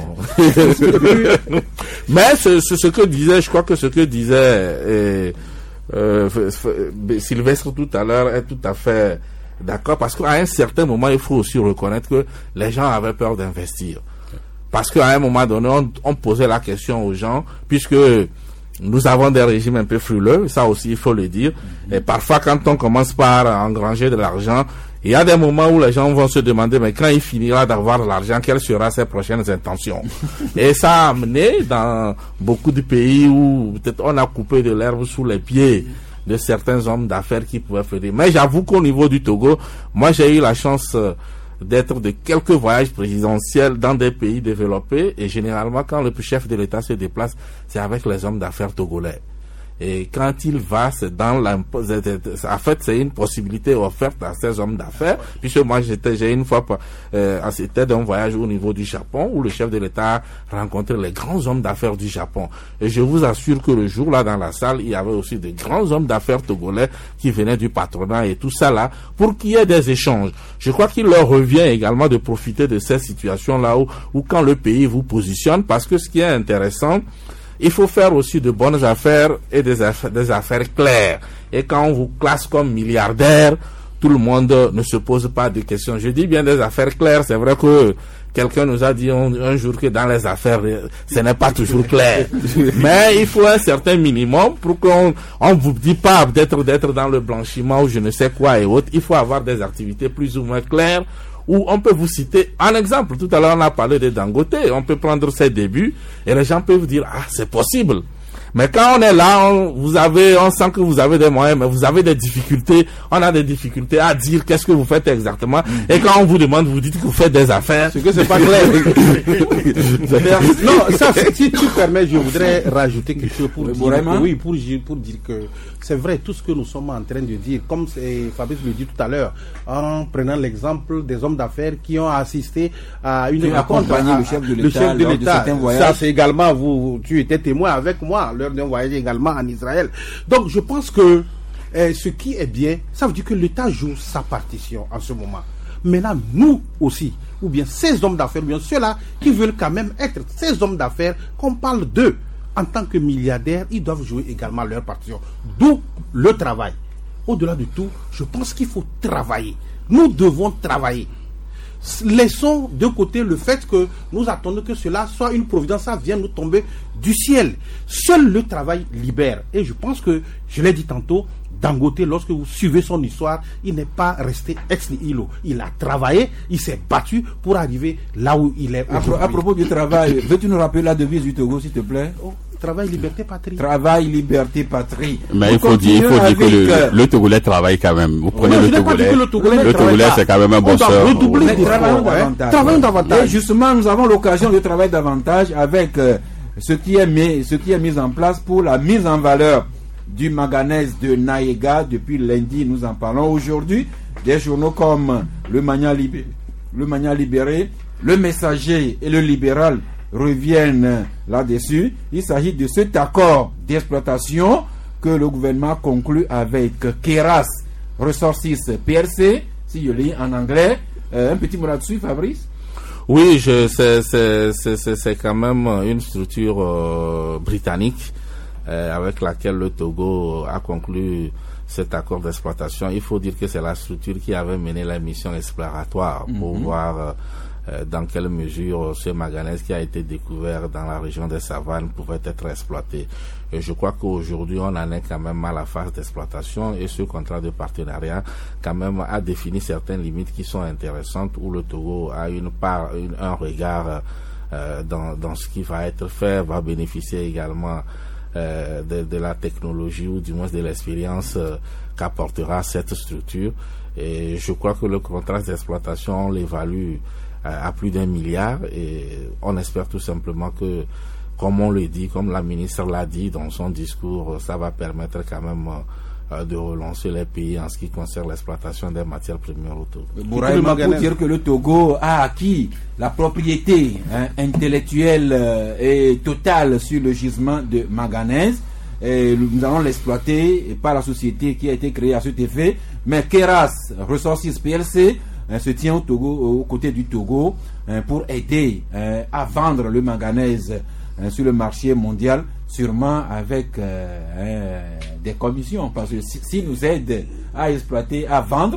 S2: Mais ce, ce, ce que disait, je crois que ce que disait euh, euh, Sylvestre tout à l'heure est tout à fait d'accord, parce qu'à un certain moment, il faut aussi reconnaître que les gens avaient peur d'investir. Parce qu'à un moment donné, on, on posait la question aux gens, puisque nous avons des régimes un peu frileux, ça aussi il faut le dire. Et parfois, quand on commence par engranger de l'argent, Il y a des moments où les gens vont se demander, mais quand il finira d'avoir l'argent, quelles seront ses prochaines intentions? Et ça a amené dans beaucoup de pays où peut-être on a coupé de l'herbe sous les pieds de certains hommes d'affaires qui pouvaient faire. Mais j'avoue qu'au niveau du Togo, moi j'ai eu la chance d'être de quelques voyages présidentiels dans des pays développés, et généralement quand le chef de l'État se déplace, c'est avec les hommes d'affaires togolais. Et quand il va, c'est dans l'impôt. En fait, c'est une possibilité offerte à ces hommes d'affaires. Puisque moi, j'étais, j'ai une fois, euh, c'était d'un voyage au niveau du Japon où le chef de l'État a rencontré les grands hommes d'affaires du Japon. Et je vous assure que le jour-là, dans la salle, il y avait aussi des grands hommes d'affaires togolais qui venaient du patronat et tout ça là, pour qu'il y ait des échanges. Je crois qu'il leur revient également de profiter de ces situations-là où, où quand le pays vous positionne, parce que ce qui est intéressant, il faut faire aussi de bonnes affaires et des affaires, des affaires claires. Et quand on vous classe comme milliardaire, tout le monde ne se pose pas de questions. Je dis bien des affaires claires. C'est vrai que quelqu'un nous a dit un, un jour que dans les affaires, ce n'est pas toujours clair. Mais il faut un certain minimum pour qu'on on vous dit pas d'être d'être dans le blanchiment ou je ne sais quoi et autres. Il faut avoir des activités plus ou moins claires. Où on peut vous citer un exemple. Tout à l'heure, on a parlé de Dangote. On peut prendre ses débuts et les gens peuvent dire, ah, c'est possible. Mais quand on est là, on, vous avez, on sent que vous avez des moyens, mais vous avez des difficultés. On a des difficultés à dire qu'est-ce que vous faites exactement. Et quand on vous demande, vous dites que vous faites des affaires.
S3: C'est que c'est pas clair. Non, ça, si tu permets, je voudrais rajouter quelque chose pour dire que, oui, pour, pour dire que c'est vrai, tout ce que nous sommes en train de dire, comme Fabrice le dit tout à l'heure, en prenant l'exemple des hommes d'affaires qui ont assisté à une rencontre avec
S1: le chef de l'État. Le chef de l'État.
S3: Ça, c'est également, vous, tu étais témoin avec moi lors d'un voyage également en Israël. Donc, je pense que euh, ce qui est bien, ça veut dire que l'État joue sa partition en ce moment. Maintenant, nous aussi, ou bien ces hommes d'affaires, ou bien ceux-là qui veulent quand même être ces hommes d'affaires, qu'on parle d'eux en tant que milliardaires, ils doivent jouer également leur partition. D'où le travail. Au-delà de tout, je pense qu'il faut travailler. Nous devons travailler. Laissons de côté le fait que nous attendons que cela soit une providence, ça vient nous tomber du ciel. Seul le travail libère. Et je pense que, je l'ai dit tantôt, Dangote, lorsque vous suivez son histoire, il n'est pas resté ex nihilo. Il a travaillé, il s'est battu pour arriver là où il est aujourd'hui.
S1: À, à propos du travail, veux-tu nous rappeler la devise du Togo, s'il te plaît?
S3: Oh, travail, liberté, patrie.
S1: Travail, liberté, patrie.
S4: Mais il faut dire, il faut dire que le, le Togolais travaille quand même. Vous prenez
S3: non,
S4: le Togolais.
S3: Le Togolais,
S4: le Togolais c'est quand même un bon sœur.
S1: Travaillons davantage. Travaillons davantage. Et justement, nous avons l'occasion de travailler davantage avec euh, ce qui est mis, ce qui est mis en place pour la mise en valeur du manganèse de Naïga. Depuis lundi, nous en parlons. Aujourd'hui, des journaux comme le Mania Libéré, le Mania Libéré, le Messager et le Libéral reviennent là-dessus. Il s'agit de cet accord d'exploitation que le gouvernement conclut avec Keras Resources P L C, si je lis en anglais. Euh, un petit mot là-dessus, Fabrice?
S2: Oui, je, c'est, c'est, c'est, c'est quand même une structure euh, britannique euh, avec laquelle le Togo a conclu cet accord d'exploitation. Il faut dire que c'est la structure qui avait mené la mission exploratoire pour mm-hmm. voir euh, dans quelle mesure ce manganèse qui a été découvert dans la région des Savanes pouvait être exploité. Et je crois qu'aujourd'hui, on en est quand même à la phase d'exploitation et ce contrat de partenariat quand même a défini certaines limites qui sont intéressantes où le Togo a une part, une, un regard euh, dans, dans ce qui va être fait, va bénéficier également euh, de, de la technologie ou du moins de l'expérience euh, qu'apportera cette structure. Et je crois que le contrat d'exploitation, on l'évalue à plus d'un milliard et on espère tout simplement que, comme on le dit, comme la ministre l'a dit dans son discours, ça va permettre quand même euh, de relancer les pays en ce qui concerne l'exploitation des matières premières au Togo.
S1: Bouraïma, pour dire que le Togo a acquis la propriété hein, intellectuelle euh, et totale sur le gisement de manganèse. Et nous allons l'exploiter par la société qui a été créée à cet effet. Mais Keras Resources P L C hein, se tient au Togo, aux côtés du Togo hein, pour aider hein, à vendre le manganèse hein, sur le marché mondial, sûrement avec euh, hein, des commissions. Parce que s'ils si nous aident à exploiter, à vendre,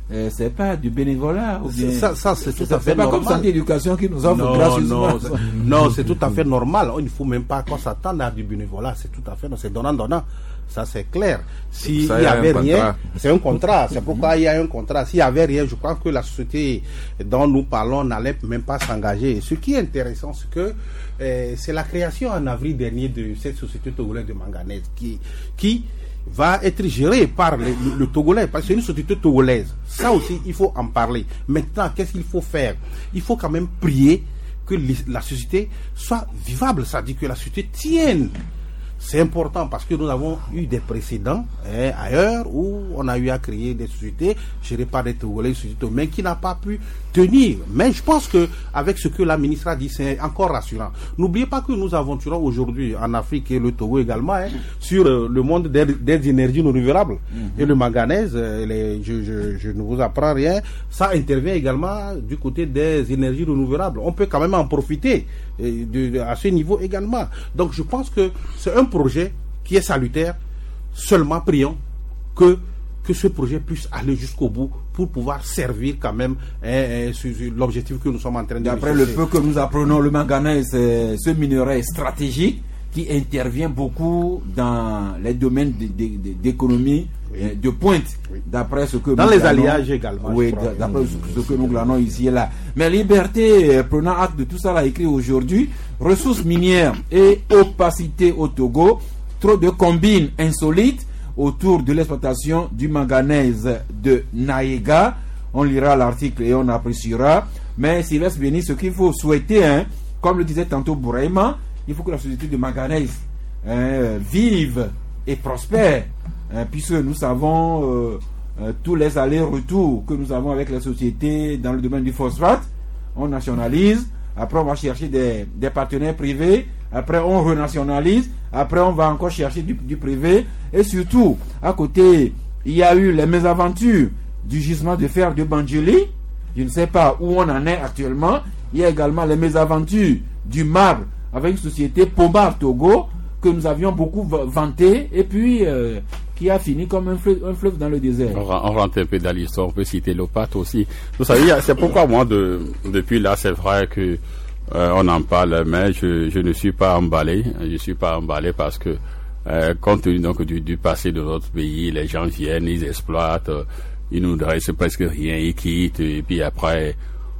S1: euh, c'est pas du bénévolat ou bien...
S3: Ça, ça c'est tout à fait
S1: C'est pas
S3: normal.
S1: comme Santé Éducation qui nous offre
S3: Non,
S1: gracieusement.
S3: non, c'est- non, c'est tout à fait normal. Il ne faut même pas qu'on s'attende à du bénévolat. C'est tout à fait, c'est donnant-donnant. Ça, c'est clair. S'il
S2: Ça,
S3: n'y
S2: il y a
S3: avait
S2: un
S3: rien,
S2: contrat.
S3: c'est un contrat. C'est pourquoi il y a un contrat. S'il n'y avait rien, je crois que la société dont nous parlons n'allait même pas s'engager. Ce qui est intéressant, c'est que euh, c'est la création en avril dernier de cette société togolaise de manganèse qui, qui va être gérée par le, le, le Togolais, parce que c'est une société togolaise. Ça aussi, il faut en parler. Maintenant, qu'est-ce qu'il faut faire? Il faut quand même prier que les- la société soit vivable, c'est-à-dire que la société tienne. C'est important parce que nous avons eu des précédents hein, ailleurs où on a eu à créer des sociétés gérées par des Togolais, sociétés, mais qui n'a pas pu tenir. Mais je pense que avec ce que la ministre a dit, c'est encore rassurant. N'oubliez pas que nous aventurons aujourd'hui en Afrique et le Togo également hein, sur euh, le monde des, des énergies renouvelables. Mm-hmm. Et le manganèse, euh, les, je, je, je ne vous apprends rien, ça intervient également du côté des énergies renouvelables. On peut quand même en profiter euh, de, de, à ce niveau également. Donc je pense que c'est un projet qui est salutaire. Seulement prions que que ce projet puisse aller jusqu'au bout pour pouvoir servir quand même hein, hein, l'objectif que nous sommes en train de
S1: D'après le peu que nous apprenons, le manganèse, c'est ce minerai stratégique qui intervient beaucoup dans les domaines d'économie oui. de pointe, oui. d'après ce que
S3: dans
S1: nous
S3: les
S1: glanons,
S3: alliages également.
S1: Oui, d'après ce, ce que nous glanons ici et là. Mais Liberté, prenant acte de tout ça, l'a écrit aujourd'hui, ressources minières et opacité au Togo, trop de combines insolites autour de l'exploitation du manganèse de Naïga. On lira l'article et on appréciera. Mais Sylvestre Béni, ce qu'il faut souhaiter, hein, comme le disait tantôt Bouraïma, il faut que la société de manganèse hein, vive et prospère, hein, puisque nous savons euh, euh, tous les allers-retours que nous avons avec la société dans le domaine du phosphate. On nationalise, après on va chercher des, des partenaires privés, après on renationalise, après on va encore chercher du, du privé, et surtout, à côté, il y a eu les mésaventures du gisement de fer de Bandjeli. Je ne sais pas où on en est actuellement. Il y a également les mésaventures du marbre avec une société Pombar Togo que nous avions beaucoup vanté et puis euh, qui a fini comme un fleuve, un fleuve dans le désert.
S4: On, on rentre un peu dans l'histoire, on peut citer l'Opat aussi. Vous savez, c'est pourquoi moi, de, depuis là, c'est vrai que euh, on en parle, mais je, je ne suis pas emballé. Je ne suis pas emballé parce que euh, compte tenu donc du, du passé de notre pays, les gens viennent, ils exploitent, euh, ils nous dressent presque rien, ils quittent, et puis après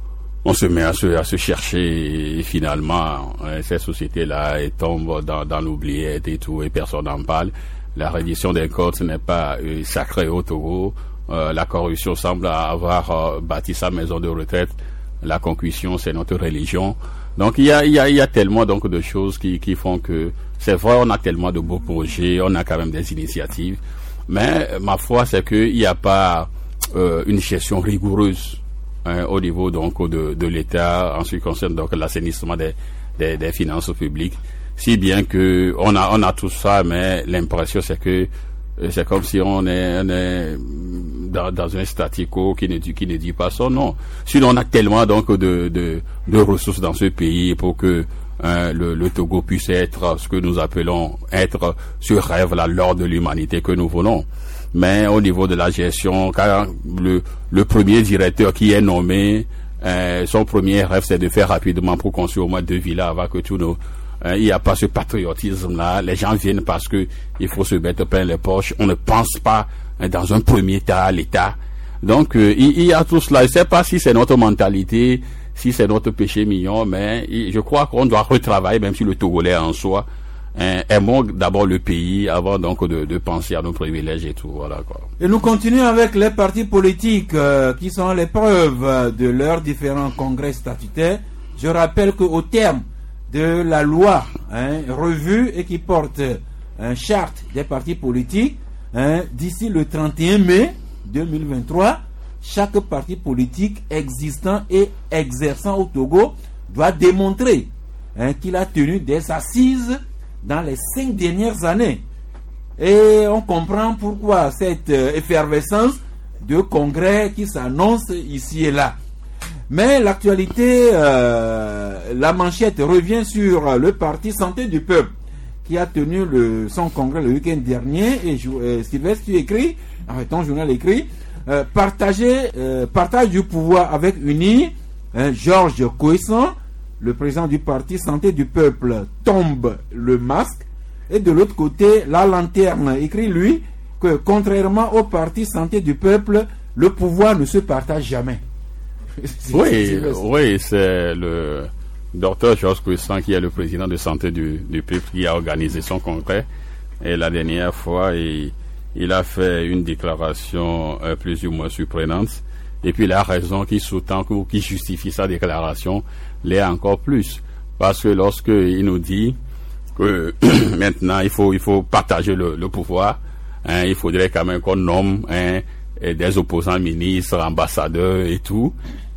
S4: on se met à se, à se chercher et finalement hein, ces sociétés-là tombent dans, dans l'oubliette et tout et personne n'en parle. La reddition des comptes ce n'est pas euh, sacré au Togo. Euh, la corruption semble avoir euh, bâti sa maison de retraite. La concussion c'est notre religion. Donc il y a, il y a, il y a tellement donc de choses qui, qui font que c'est vrai on a tellement de beaux projets, on a quand même des initiatives, mais ma foi c'est qu'il n'y a pas euh, une gestion rigoureuse hein, au niveau donc de, de l'État en ce qui concerne donc l'assainissement des, des, des finances publiques, si bien que on a on a tout ça, mais l'impression c'est que c'est comme si on est, on est dans, dans un statico qui ne dit qui ne dit pas son nom. Sinon on a tellement donc de de, de ressources dans ce pays pour que hein, le, le Togo puisse être ce que nous appelons être ce rêve-là, l'or de l'humanité que nous voulons. Mais au niveau de la gestion, quand le, le premier directeur qui est nommé, euh, son premier rêve c'est de faire rapidement pour construire au moins deux villas avant que tous nos Euh, il n'y a pas ce patriotisme-là. Les gens viennent parce que il faut se mettre plein les poches. On ne pense pas hein, dans un premier temps à l'État. Donc, euh, il, il y a tout cela. Je ne sais pas si c'est notre mentalité, si c'est notre péché mignon, mais il, je crois qu'on doit retravailler, même si le Togolais en soi. Hein, aimons d'abord le pays avant donc de, de penser à nos privilèges et tout. Voilà, quoi.
S1: Et nous continuons avec les partis politiques euh, qui sont les preuves de leurs différents congrès statutaires. Je rappelle qu'au terme de la loi hein, revue et qui porte une charte des partis politiques, hein, d'ici le trente et un mai deux mille vingt-trois, chaque parti politique existant et exerçant au Togo doit démontrer hein, qu'il a tenu des assises dans les cinq dernières années. Et on comprend pourquoi cette euh, effervescence de congrès qui s'annonce ici et là. Mais l'actualité, euh, la manchette revient sur le parti Santé du Peuple qui a tenu le, son congrès le week-end dernier. Et euh, Sylvestre, tu écris, enfin ton journal écrit, euh, partager, euh, partage du pouvoir avec U N I, hein, Georges Coessan, le président du parti Santé du Peuple, tombe le masque. Et de l'autre côté, La Lanterne écrit, lui, que contrairement au parti Santé du Peuple, le pouvoir ne se partage jamais.
S4: C'est, oui, c'est, c'est oui, c'est le docteur Georges Coessan qui est le président de Santé du, du Peuple qui a organisé son congrès. Et la dernière fois, il, il a fait une déclaration euh, plus ou moins surprenante. Et puis la raison qui sous-tend ou qui justifie sa déclaration l'est encore plus. Parce que lorsque il nous dit que maintenant il faut, il faut partager le, le pouvoir, hein, il faudrait quand même qu'on nomme hein, des opposants ministres, ambassadeurs et tout.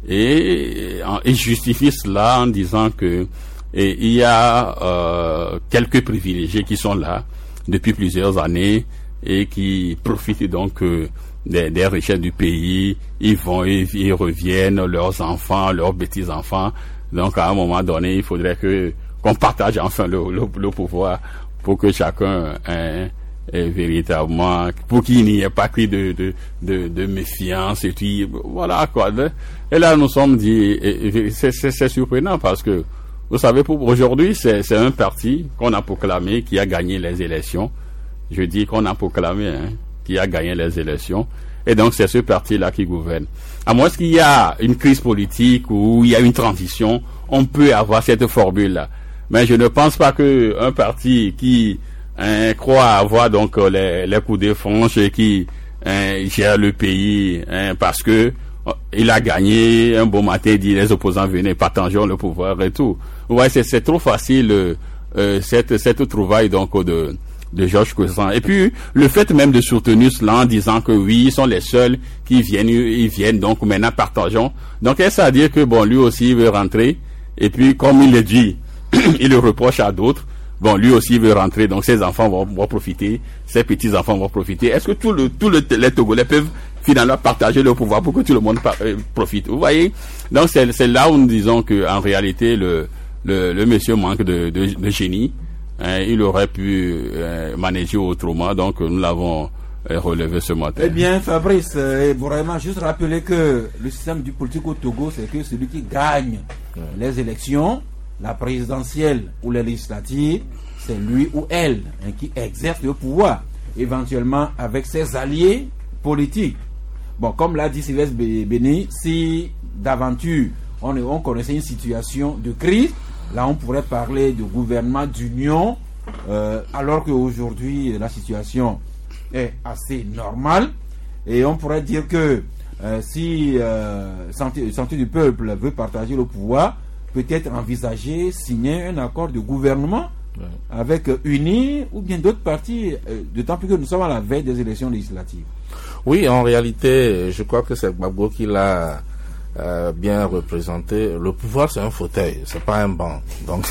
S4: Et il justifie cela en disant que et, il y a euh, quelques privilégiés qui sont là depuis plusieurs années et qui profitent donc euh, des, des richesses du pays. Ils vont, ils, ils reviennent, leurs enfants, leurs petits-enfants. Donc à un moment donné, il faudrait que qu'on partage enfin le, le, le pouvoir pour que chacun hein, est véritablement, pour qu'il n'y ait pas cri de, de, de, de méfiance et puis voilà quoi. Et là nous sommes dit, c'est, c'est, c'est surprenant parce que vous savez, pour aujourd'hui, c'est, c'est un parti qu'on a proclamé qui a gagné les élections. Je dis qu'on a proclamé hein, qui a gagné les élections. Et donc c'est ce parti-là qui gouverne. À moins qu'il y a une crise politique ou il y a une transition, on peut avoir cette formule-là. Mais je ne pense pas que un parti qui hein, croit avoir donc les, les coups de franche et qui hein, gère le pays hein, parce que il a gagné un beau matin, dit les opposants venaient, partageons le pouvoir et tout. Ouais, c'est, c'est trop facile euh, cette cette trouvaille donc de de Georges Coessan. Et puis le fait même de soutenir cela en disant que oui, ils sont les seuls qui viennent, ils viennent donc maintenant partageons. Donc est-ce à dire que bon, lui aussi il veut rentrer et puis comme il le dit, il le reproche à d'autres. Bon, lui aussi veut rentrer, donc ses enfants vont, vont profiter, ses petits-enfants vont profiter. Est-ce que tout le, tout le, les Togolais peuvent finalement partager le pouvoir pour que tout le monde par, euh, profite? Vous voyez? Donc c'est, c'est là où nous disons que en réalité le, le, le monsieur manque de, de, de génie. Hein, il aurait pu euh, manager autrement, donc nous l'avons euh, relevé ce matin.
S1: Eh bien, Fabrice, euh, vraiment juste rappeler que le système du politique au Togo, c'est que celui qui gagne ouais. les élections, la présidentielle ou les législatives, c'est lui ou elle hein, qui exerce le pouvoir, éventuellement avec ses alliés politiques. Bon, comme l'a dit Sylvestre Béni, si d'aventure on, on connaissait une situation de crise, là on pourrait parler de gouvernement d'union, euh, alors qu'aujourd'hui la situation est assez normale, et on pourrait dire que euh, si euh, Santé, Santé du Peuple veut partager le pouvoir, peut-être envisager, signer un accord de gouvernement ouais. avec U N I ou bien d'autres partis, euh, d'autant plus que nous sommes à la veille des élections législatives.
S2: Oui, en réalité, je crois que c'est Gbagbo qui l'a euh, bien représenté. Le pouvoir, c'est un fauteuil, c'est pas un banc. Donc,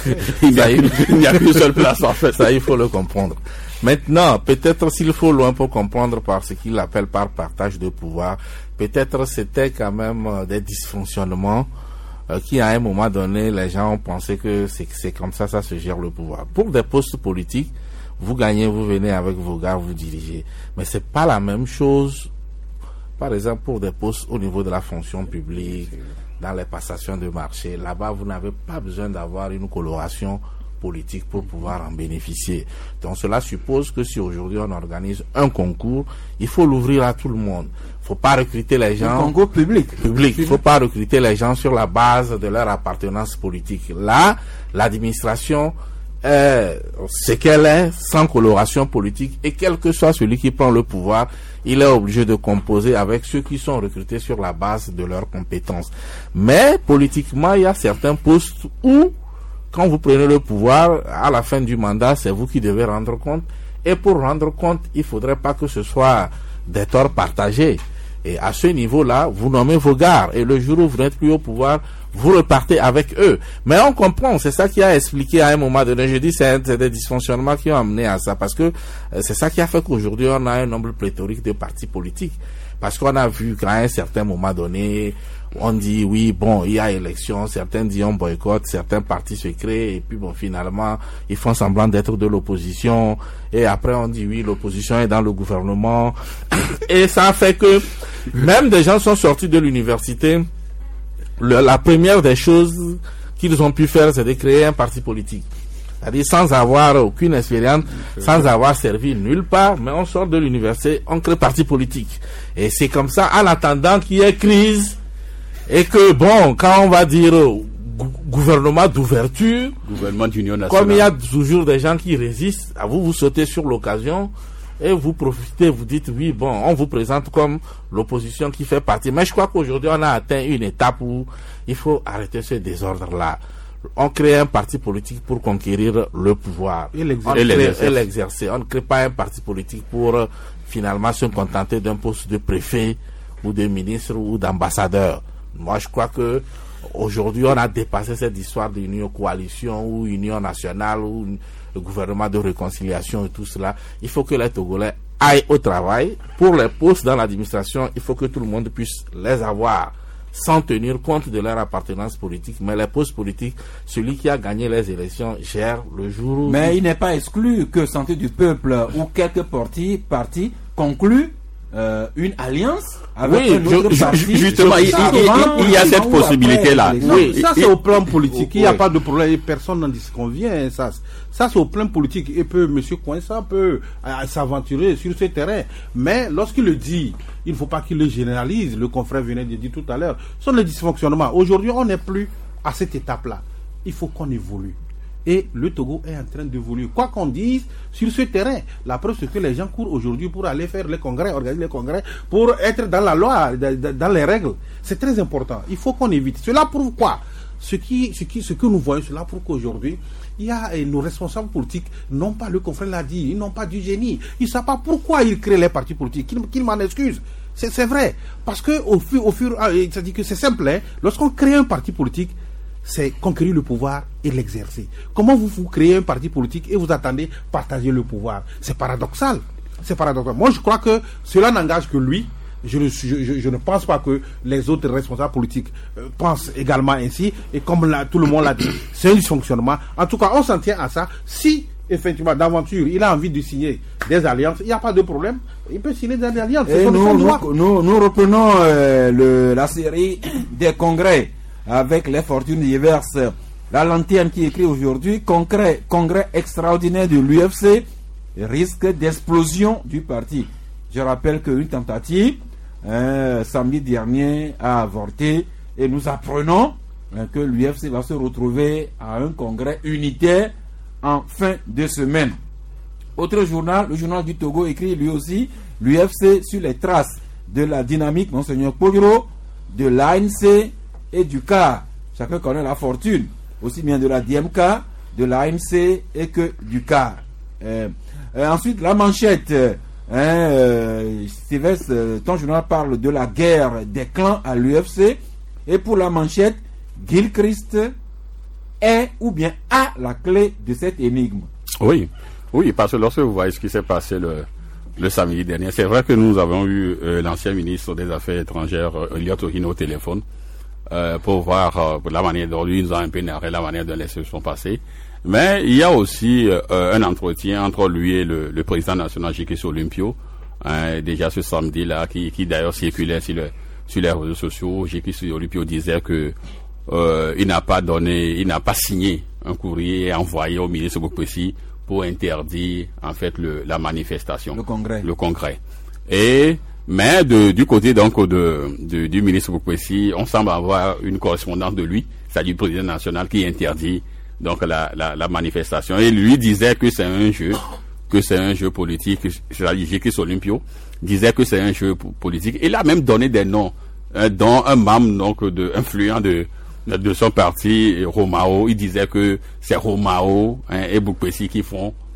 S2: il n'y a, a qu'une seule place en fait. Ça, il faut le comprendre. Maintenant, peut-être s'il faut loin pour comprendre par ce qu'il appelle par partage de pouvoir, peut-être c'était quand même euh, des dysfonctionnements euh, qui, à un moment donné, les gens ont pensé que c'est, c'est comme ça, ça se gère le pouvoir. Pour des postes politiques, vous gagnez, vous venez avec vos gars, vous dirigez. Mais c'est pas la même chose, par exemple, pour des postes au niveau de la fonction publique, dans les passations de marché. Là-bas, vous n'avez pas besoin d'avoir une coloration politique pour pouvoir en bénéficier. Donc cela suppose que si aujourd'hui on organise un concours, il faut l'ouvrir à tout le monde. Il ne faut pas recruter les gens...
S1: Un concours public.
S2: Public. Il ne faut pas recruter les gens sur la base de leur appartenance politique. Là, l'administration est ce qu'elle est, sans coloration politique, et quel que soit celui qui prend le pouvoir, il est obligé de composer avec ceux qui sont recrutés sur la base de leurs compétences. Mais politiquement, il y a certains postes où quand vous prenez le pouvoir, à la fin du mandat, c'est vous qui devez rendre compte. Et pour rendre compte, il ne faudrait pas que ce soit des torts partagés. Et à ce niveau-là, vous nommez vos gars. Et le jour où vous n'êtes plus au pouvoir, vous repartez avec eux. Mais on comprend, c'est ça qui a expliqué à un moment donné, je dis c'est, c'est des dysfonctionnements qui ont amené à ça, parce que euh, c'est ça qui a fait qu'aujourd'hui on a un nombre pléthorique de partis politiques. Parce qu'on a vu qu'à un certain moment donné, on dit oui, bon, il y a élection, certains disent on boycotte, certains partis se créent, et puis bon, finalement, ils font semblant d'être de l'opposition, et après on dit oui, l'opposition est dans le gouvernement, et ça fait que même des gens sont sortis de l'université, le, la première des choses qu'ils ont pu faire, c'est de créer un parti politique. C'est-à-dire sans avoir aucune expérience, sans avoir servi nulle part, mais on sort de l'université, on crée parti politique. Et c'est comme ça, en attendant qu'il y ait crise, et que bon, quand on va dire gou- gouvernement d'ouverture,
S4: gouvernement d'union nationale,
S2: comme il y a toujours des gens qui résistent, à vous, vous sautez sur l'occasion, et vous profitez, vous dites oui, bon, on vous présente comme l'opposition qui fait partie. Mais je crois qu'aujourd'hui, on a atteint une étape où il faut arrêter ce désordre-là. On crée un parti politique pour conquérir le pouvoir
S3: et
S2: l'exercer. On, crée, et l'exercer. On ne crée pas un parti politique pour euh, finalement se contenter d'un poste de préfet ou de ministre ou d'ambassadeur. Moi, je crois que aujourd'hui, on a dépassé cette histoire d'union coalition ou union nationale ou le gouvernement de réconciliation et tout cela. Il faut que les Togolais aillent au travail. Pour les postes dans l'administration, il faut que tout le monde puisse les avoir, sans tenir compte de leur appartenance politique. Mais les postes politiques, celui qui a gagné les élections gère le jour où...
S1: Mais il n'est pas exclu que Santé du Peuple ou quelques partis, partis concluent euh, une alliance avec
S4: oui,
S1: un autre
S4: je,
S1: parti.
S4: Justement, il, il, il y a cette possibilité-là.
S3: Oui, ça c'est au plan politique. Il n'y a
S4: oui.
S3: pas de problème. Personne n'en disconvient. Ça, ça c'est au plan politique. Et peut, M. Coinsa peut euh, s'aventurer sur ce terrain. Mais lorsqu'il le dit, il ne faut pas qu'il le généralise. Le confrère venait de dire tout à l'heure. Ce sont les dysfonctionnements. Aujourd'hui, on n'est plus à cette étape-là. Il faut qu'on évolue. Et le Togo est en train d'évoluer. Quoi qu'on dise sur ce terrain, la preuve c'est que les gens courent aujourd'hui pour aller faire les congrès, organiser les congrès, pour être dans la loi, dans les règles. C'est très important. Il faut qu'on évite. Cela prouve quoi? Ce qui, ce qui, ce que nous voyons, cela prouve qu'aujourd'hui, il y a eh, nos responsables politiques n'ont pas, le confrère l'a dit, ils n'ont pas du génie. Ils ne savent pas pourquoi ils créent les partis politiques. Qu'ils, qu'ils m'en excusent. C'est, c'est vrai. Parce que au fur, au fur, ah, ça dit que c'est simple. Hein, lorsqu'on crée un parti politique, c'est conquérir le pouvoir et l'exercer. Comment vous, vous créez un parti politique et vous attendez partager le pouvoir? C'est paradoxal. C'est paradoxal. Moi, je crois que cela n'engage que lui. Je ne, je, je, je ne pense pas que les autres responsables politiques euh, pensent également ainsi. Et comme la, tout le monde l'a dit, c'est un dysfonctionnement. En tout cas, on s'en tient à ça. Si, effectivement, d'aventure, il a envie de signer des alliances, il n'y a pas de problème. Il peut signer des alliances.
S1: Et nous, nous, nous, nous reprenons euh, le, la série des congrès avec les fortunes diverses. La lanterne qui écrit aujourd'hui, congrès, congrès extraordinaire de l'U F C, risque d'explosion du parti. Je rappelle qu'une tentative, euh, samedi dernier, a avorté et nous apprenons euh, que l'U F C va se retrouver à un congrès unitaire en fin de semaine. Autre journal, le journal du Togo écrit lui aussi, l'U F C sur les traces de la dynamique, Monseigneur Pogro, de l'A N C et du C A R. Chacun connaît la fortune, aussi bien de la D M K, de l'A N C et que du C A R. Euh, euh, ensuite, la manchette, euh, euh, Sylvestre, euh, ton journal parle de la guerre des clans à l'U F C. Et pour la manchette, Gilchrist est ou bien a la clé de cette énigme.
S4: Oui, oui, parce que lorsque vous voyez ce qui s'est passé le, le samedi dernier, c'est vrai que nous avons eu euh, l'ancien ministre des Affaires étrangères, euh, Eliot Ohino, au téléphone, euh, pour voir euh, la manière dont lui nous a un peu narré la manière dont les choses sont passées. Mais il y a aussi euh, un entretien entre lui et le, le président national Jikis Olympio, hein, déjà ce samedi-là, qui, qui d'ailleurs circulait sur, le, sur les réseaux sociaux. Jikis Olympio disait que euh, il n'a pas donné, il n'a pas signé un courrier envoyé au ministre Boukpessi pour interdire en fait le, la manifestation,
S1: le congrès.
S4: Le congrès. Et mais de, du côté donc de, de du ministre Boukpessi, on semble avoir une correspondance de lui, c'est-à-dire du président national qui interdit donc la, la, la manifestation. Et lui disait que c'est un jeu, que c'est un jeu politique. C'est-à-dire Jikis Olympio disait que c'est un jeu politique. Il a même donné des noms, hein, dont un membre donc de influent de de son parti, Romao. Il disait que c'est Romao, hein, et Boukpessi qui font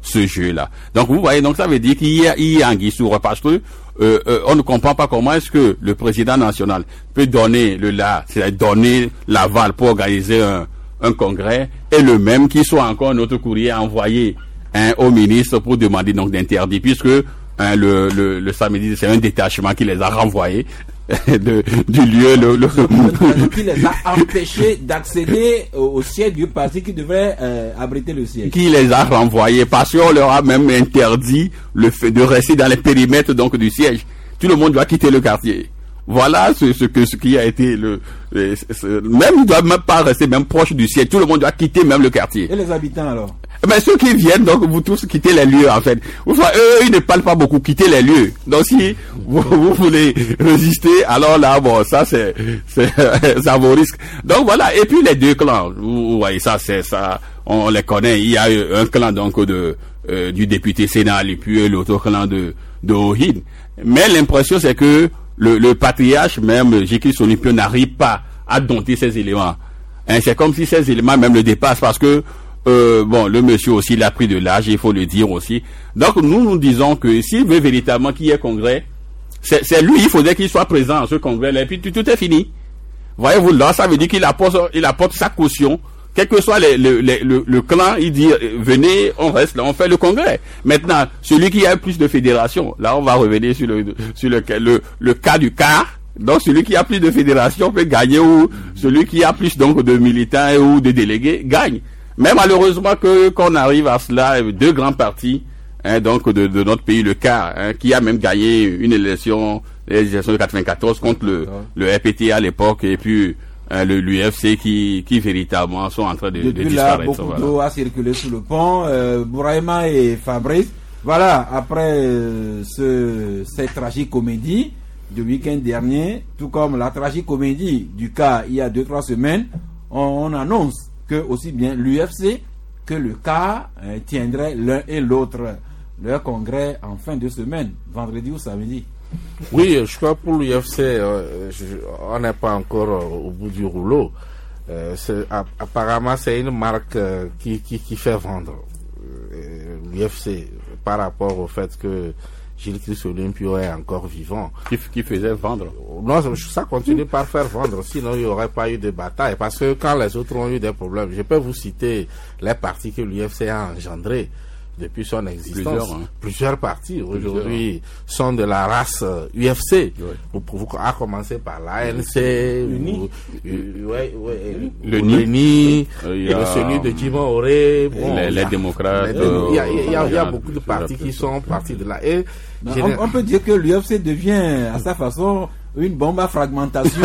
S4: ce jeu-là. Donc vous voyez, donc ça veut dire qu'il y a, il y a un guissour, parce que euh, euh, on ne comprend pas comment est-ce que le président national peut donner le là, c'est-à-dire donner l'aval pour organiser un, un congrès, et le même qui soit encore notre courrier envoyé hein, au ministre pour demander donc d'interdire, puisque hein, le, le, le samedi c'est un détachement qui les a renvoyés de, du lieu, le, le...
S1: qui les a empêchés d'accéder au, au siège du parti qui devrait euh, abriter le siège.
S4: Qui les a renvoyés parce qu'on leur a même interdit le fait de rester dans les périmètres donc du siège. Tout le monde doit quitter le quartier. Voilà ce, ce que ce qui a été le, le, le même ils doivent même pas rester même proche du siège. Tout le monde doit quitter même le quartier.
S1: Et les habitants alors?
S4: Mais ceux qui viennent, donc, vous tous quittez les lieux, en fait. Vous, eux, ils ne parlent pas beaucoup, quittez les lieux. Donc, si vous, vous voulez résister, alors là, bon, ça, c'est, c'est, ça vaut risque. Donc, voilà. Et puis, les deux clans, vous voyez, ça, c'est, ça, on les connaît. Il y a un clan, donc, de, euh, du député Sénal, et puis l'autre clan de, de Ohid. Mais l'impression, c'est que le, le patriarche, même, Jékil Sonipio, n'arrive pas à dompter ces éléments. Hein, c'est comme si ces éléments même le dépassent, parce que Euh, bon, le monsieur aussi, il a pris de l'âge, il faut le dire aussi. Donc, nous, nous disons que s'il veut véritablement qu'il y ait congrès, c'est, c'est lui, il faudrait qu'il soit présent à ce congrès-là, et puis tout, tout est fini. Voyez-vous, là, ça veut dire qu'il apporte, il apporte sa caution. Quel que soit les, les, les, le, le clan, il dit, venez, on reste là, on fait le congrès. Maintenant, celui qui a plus de fédération, là, on va revenir sur le, sur le, le, le cas du quart. Donc, celui qui a plus de fédération peut gagner, ou celui qui a plus, donc, de militants ou de délégués gagne. Mais malheureusement que qu'on arrive à cela, deux grands partis hein, donc de, de notre pays, le C A R, hein, qui a même gagné une élection, l'élection de quatre-vingt-quatorze contre le, ouais. le R P T à l'époque, et puis hein, le l'U F C qui, qui véritablement sont en train de,
S1: Depuis
S4: de disparaître.
S1: Là, beaucoup
S4: voilà.
S1: d'eau a circulé sous le pont. Euh, Bouraïma et Fabrice, voilà, après euh, ce, cette tragique comédie du week-end dernier, tout comme la tragique comédie du C A R il y a deux, trois semaines, on, on annonce que aussi bien l'U F C que le C A R euh, tiendraient l'un et l'autre leur congrès en fin de semaine, vendredi ou samedi.
S2: Oui, je crois pour l'U F C, euh, je, on n'est pas encore euh, au bout du rouleau. Euh, c'est, apparemment, c'est une marque euh, qui, qui, qui fait vendre euh, l'U F C par rapport au fait que Gilles Christ Olympio est encore vivant.
S4: Qui, qui faisait vendre.
S2: Non, ça continue par faire vendre, sinon il n'y aurait pas eu de bataille. Parce que quand les autres ont eu des problèmes, je peux vous citer les partis que l'U F C a engendrés depuis son existence.
S4: Plusieurs, hein.
S2: Plusieurs partis aujourd'hui Plusieurs. sont de la race U F C. Oui. Vous, vous, à commencer par l'A N C,
S1: le N I,
S2: le N I, celui de Jimon Auré,
S4: bon, les, les démocrates.
S2: Il y a, il y a, il y a beaucoup de partis qui sont partis de là. Et
S1: on, on peut dire que l'U F C devient à sa façon une bombe à fragmentation.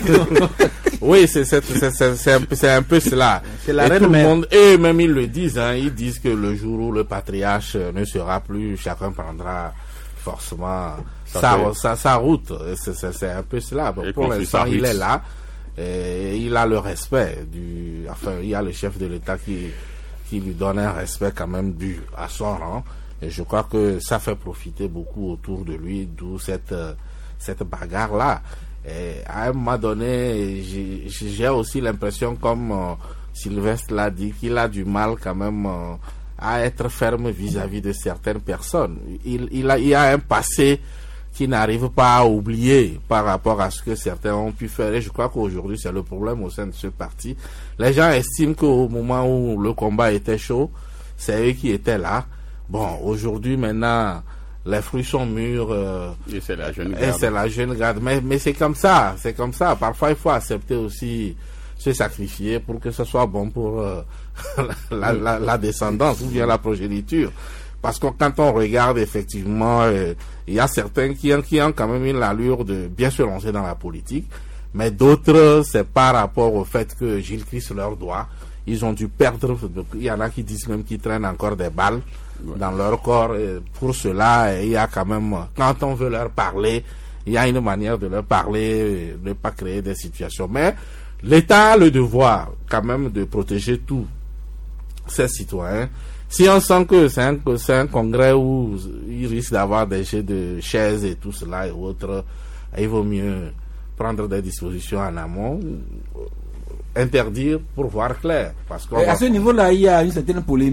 S2: Oui, c'est, c'est, c'est, c'est, c'est, un, c'est un peu cela. C'est la et tout le monde, eux-mêmes ils le disent, hein, ils disent que le jour où le patriarche ne sera plus, chacun prendra forcément ça sa, sa, sa route. C'est, c'est, c'est un peu cela. Donc, pour l'instant, il est là. Et il a le respect du, enfin, il y a le chef de l'État qui, qui lui donne un respect quand même dû à son rang. Et je crois que ça fait profiter beaucoup autour de lui, d'où cette, cette bagarre-là. Et à un moment donné, j'ai, j'ai aussi l'impression, comme euh, Sylvestre l'a dit, qu'il a du mal quand même euh, à être ferme vis-à-vis de certaines personnes. Il, il, a, il a un passé qu'il n'arrive pas à oublier par rapport à ce que certains ont pu faire. Et je crois qu'aujourd'hui, c'est le problème au sein de ce parti. Les gens estiment qu'au moment où le combat était chaud, c'est eux qui étaient là. Bon, aujourd'hui, maintenant, les fruits sont mûrs. Euh,
S4: et c'est la jeune garde.
S2: Et c'est la jeune garde. Mais, mais c'est comme ça. C'est comme ça. Parfois, il faut accepter aussi se sacrifier pour que ce soit bon pour euh, la, la, la descendance ou bien la progéniture. Parce que quand on regarde, effectivement, euh, il y a certains qui ont, qui ont quand même une allure de bien se lancer dans la politique. Mais d'autres, c'est par rapport au fait que Gilles Christ leur doit. Ils ont dû perdre. Il y en a qui disent même qu'ils traînent encore des balles dans leur corps. Et pour cela, il y a quand même, quand on veut leur parler, il y a une manière de leur parler, de ne pas créer des situations. Mais l'État a le devoir quand même de protéger tous ses citoyens. Si on sent que c'est un, c'est un congrès où il risque d'avoir des jets de chaises et tout cela et autres, il vaut mieux prendre des dispositions en amont, interdire pour voir clair. Parce qu'on
S1: à ce niveau-là, il y a une certaine polémique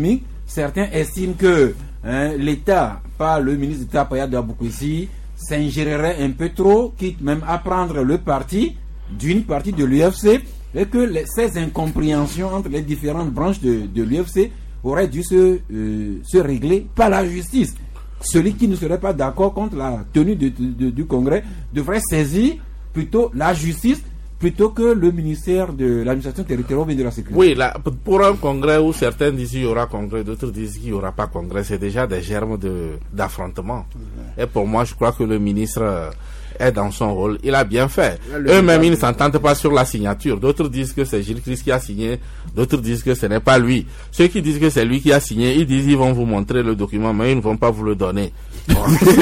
S1: certains estiment que hein, l'État, par le ministre d'État Payat Daboukouissi, s'ingérerait un peu trop, quitte même à prendre le parti d'une partie de l'U F C, et que les, ces incompréhensions entre les différentes branches de, de l'U F C auraient dû se, euh, se régler par la justice. Celui qui ne serait pas d'accord contre la tenue de, de, de, du Congrès devrait saisir plutôt la justice plutôt que le ministère de l'administration territoriale et de la sécurité.
S2: Oui, là, pour un congrès où certains disent qu'il y aura congrès, d'autres disent qu'il n'y aura pas congrès, c'est déjà des germes de, d'affrontement. Et pour moi, je crois que le ministre est dans son rôle. Il a bien fait. Eux-mêmes, ils ne s'entendent pas sur la signature. D'autres disent que c'est Gilles Christ qui a signé. D'autres disent que ce n'est pas lui. Ceux qui disent que c'est lui qui a signé, ils disent qu'ils vont vous montrer le document, mais ils ne vont pas vous le donner. Bon.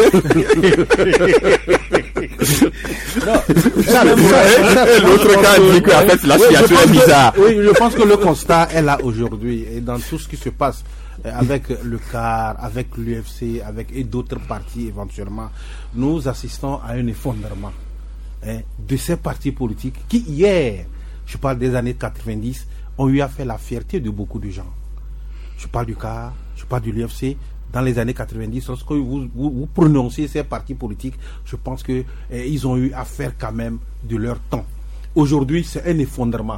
S3: L'autre cas dit que en fait, la signature est bizarre. Oui, je pense que le constat est là aujourd'hui. Et dans tout ce qui se passe avec le C A R, avec l'U F C, avec et d'autres partis éventuellement, nous assistons à un effondrement hein, de ces partis politiques qui hier, je parle des années quatre-vingt-dix, ont eu à faire la fierté de beaucoup de gens. Je parle du C A R, je parle de l'U F C. Dans les années quatre-vingt-dix, lorsque vous, vous, vous prononcez ces partis politiques, je pense que eh, ils ont eu à faire quand même de leur temps. Aujourd'hui, c'est un effondrement.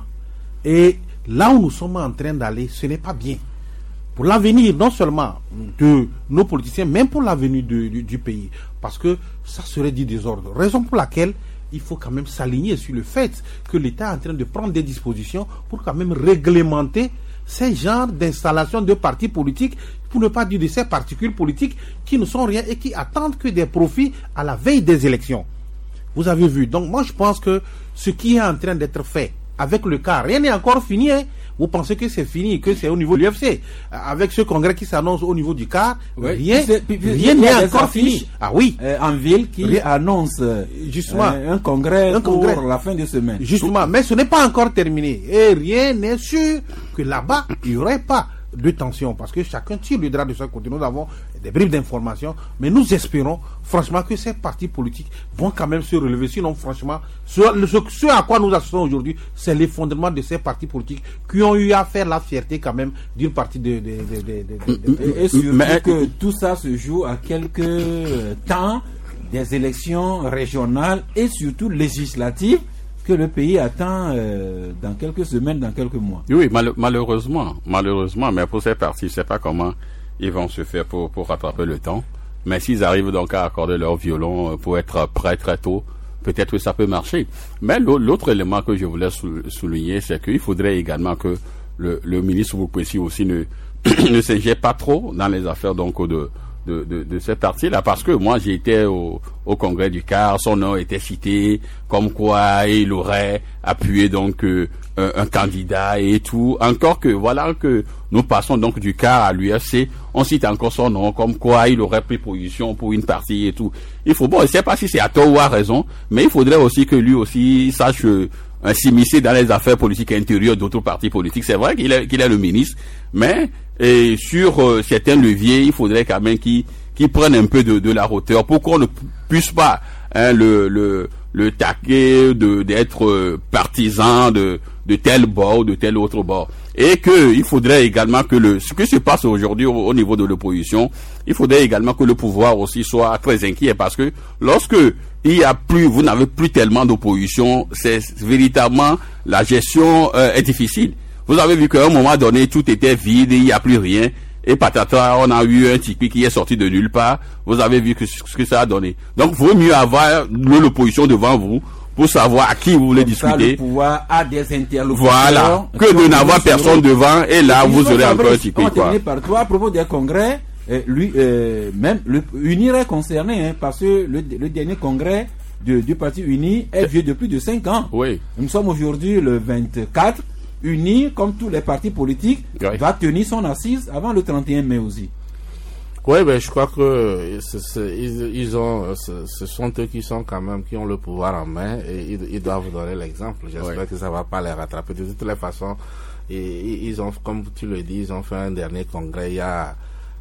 S3: Et là où nous sommes en train d'aller, ce n'est pas bien. Pour l'avenir, non seulement de nos politiciens, même pour l'avenir du, du, du pays. Parce que ça serait du désordre. Raison pour laquelle il faut quand même s'aligner sur le fait que l'État est en train de prendre des dispositions pour quand même réglementer ces genres d'installation de partis politiques, pour ne pas dire de ces particules politiques qui ne sont rien et qui attendent que des profits à la veille des élections. Vous avez vu. Donc moi je pense que ce qui est en train d'être fait avec le C A R, rien n'est encore fini. Hein. Vous pensez que c'est fini, que c'est au niveau de l'U F C. Avec ce congrès qui s'annonce au niveau du C A R, oui, rien, rien n'est encore fini.
S1: Ah oui. Euh, en ville qui rien. annonce
S3: justement
S1: euh, un congrès un pour congrès. la fin de semaine.
S3: Justement, mais ce n'est pas encore terminé. Et rien n'est sûr que là-bas, il n'y aurait pas de tension, parce que chacun tire le drap de son côté. Nous avons des bribes d'informations, mais nous espérons franchement que ces partis politiques vont quand même se relever. Sinon, franchement, ce, ce, ce à quoi nous assistons aujourd'hui, c'est l'effondrement de ces partis politiques qui ont eu à faire la fierté quand même d'une partie de... de, de, de, de, de, de
S1: et, et surtout mais, que tout ça se joue à quelques temps des élections régionales et surtout législatives que le pays attend euh, dans quelques semaines, dans quelques mois.
S4: Oui, mal, malheureusement, malheureusement, mais pour ces partis, je ne sais pas comment ils vont se faire pour, pour rattraper le temps. Mais s'ils arrivent donc à accorder leur violon pour être prêts très tôt, peut-être que ça peut marcher. Mais l'autre élément que je voulais souligner, c'est qu'il faudrait également que le, le ministre Boukouessi aussi ne, ne s'ingère pas trop dans les affaires donc de... De, de, de cette partie-là, parce que moi j'étais au, au congrès du C A R, son nom était cité comme quoi il aurait appuyé donc euh, un, un candidat et tout, encore que voilà que nous passons donc du C A R à l'U F C, on cite encore son nom comme quoi il aurait pris position pour une partie et tout. Il faut, bon, je sais pas si c'est à tort ou à raison, mais il faudrait aussi que lui aussi sache euh, s'immiscer dans les affaires politiques intérieures d'autres partis politiques. C'est vrai qu'il est, qu'il est le ministre, mais et sur euh, certains leviers, il faudrait quand même qu'ils qu'ils prennent un peu de, de la hauteur pour qu'on ne puisse pas hein, le, le, le taquer de, d'être euh, partisan de, de tel bord ou de tel autre bord. Et que il faudrait également que le ce qui se passe aujourd'hui au, au niveau de l'opposition, il faudrait également que le pouvoir aussi soit très inquiet, parce que lorsque il y a plus, vous n'avez plus tellement d'opposition, c'est véritablement la gestion euh, est difficile. Vous avez vu qu'à un moment donné, tout était vide, il n'y a plus rien. Et patata, on a eu un Tipeee qui est sorti de nulle part. Vous avez vu que, ce que ça a donné. Donc, vaut mieux avoir l'opposition devant vous pour savoir à qui vous voulez
S1: Comme
S4: discuter.
S1: Ça, le pouvoir a des interlocuteurs.
S4: Voilà. Que de n'avoir personne devant, et là, et vous aurez encore un Tipeee,
S1: quoi. On va terminer
S4: quoi.
S1: par toi, à propos des congrès, euh, lui, euh, même, le, Unir est concerné, hein, parce que le, le dernier congrès de, du Parti Uni est vieux de plus de cinq ans.
S4: Oui.
S1: Nous sommes aujourd'hui le vingt-quatre. Uni, comme tous les partis politiques, oui. va tenir son assise avant le trente et un mai aussi.
S2: Oui, ben je crois que c'est, c'est, ils, ils ont, ce sont eux qui sont quand même qui ont le pouvoir en main, et ils, ils doivent donner l'exemple. J'espère oui. que ça va pas les rattraper. De toutes les façons, et, ils ont, comme tu le dis, ils ont fait un dernier congrès il y a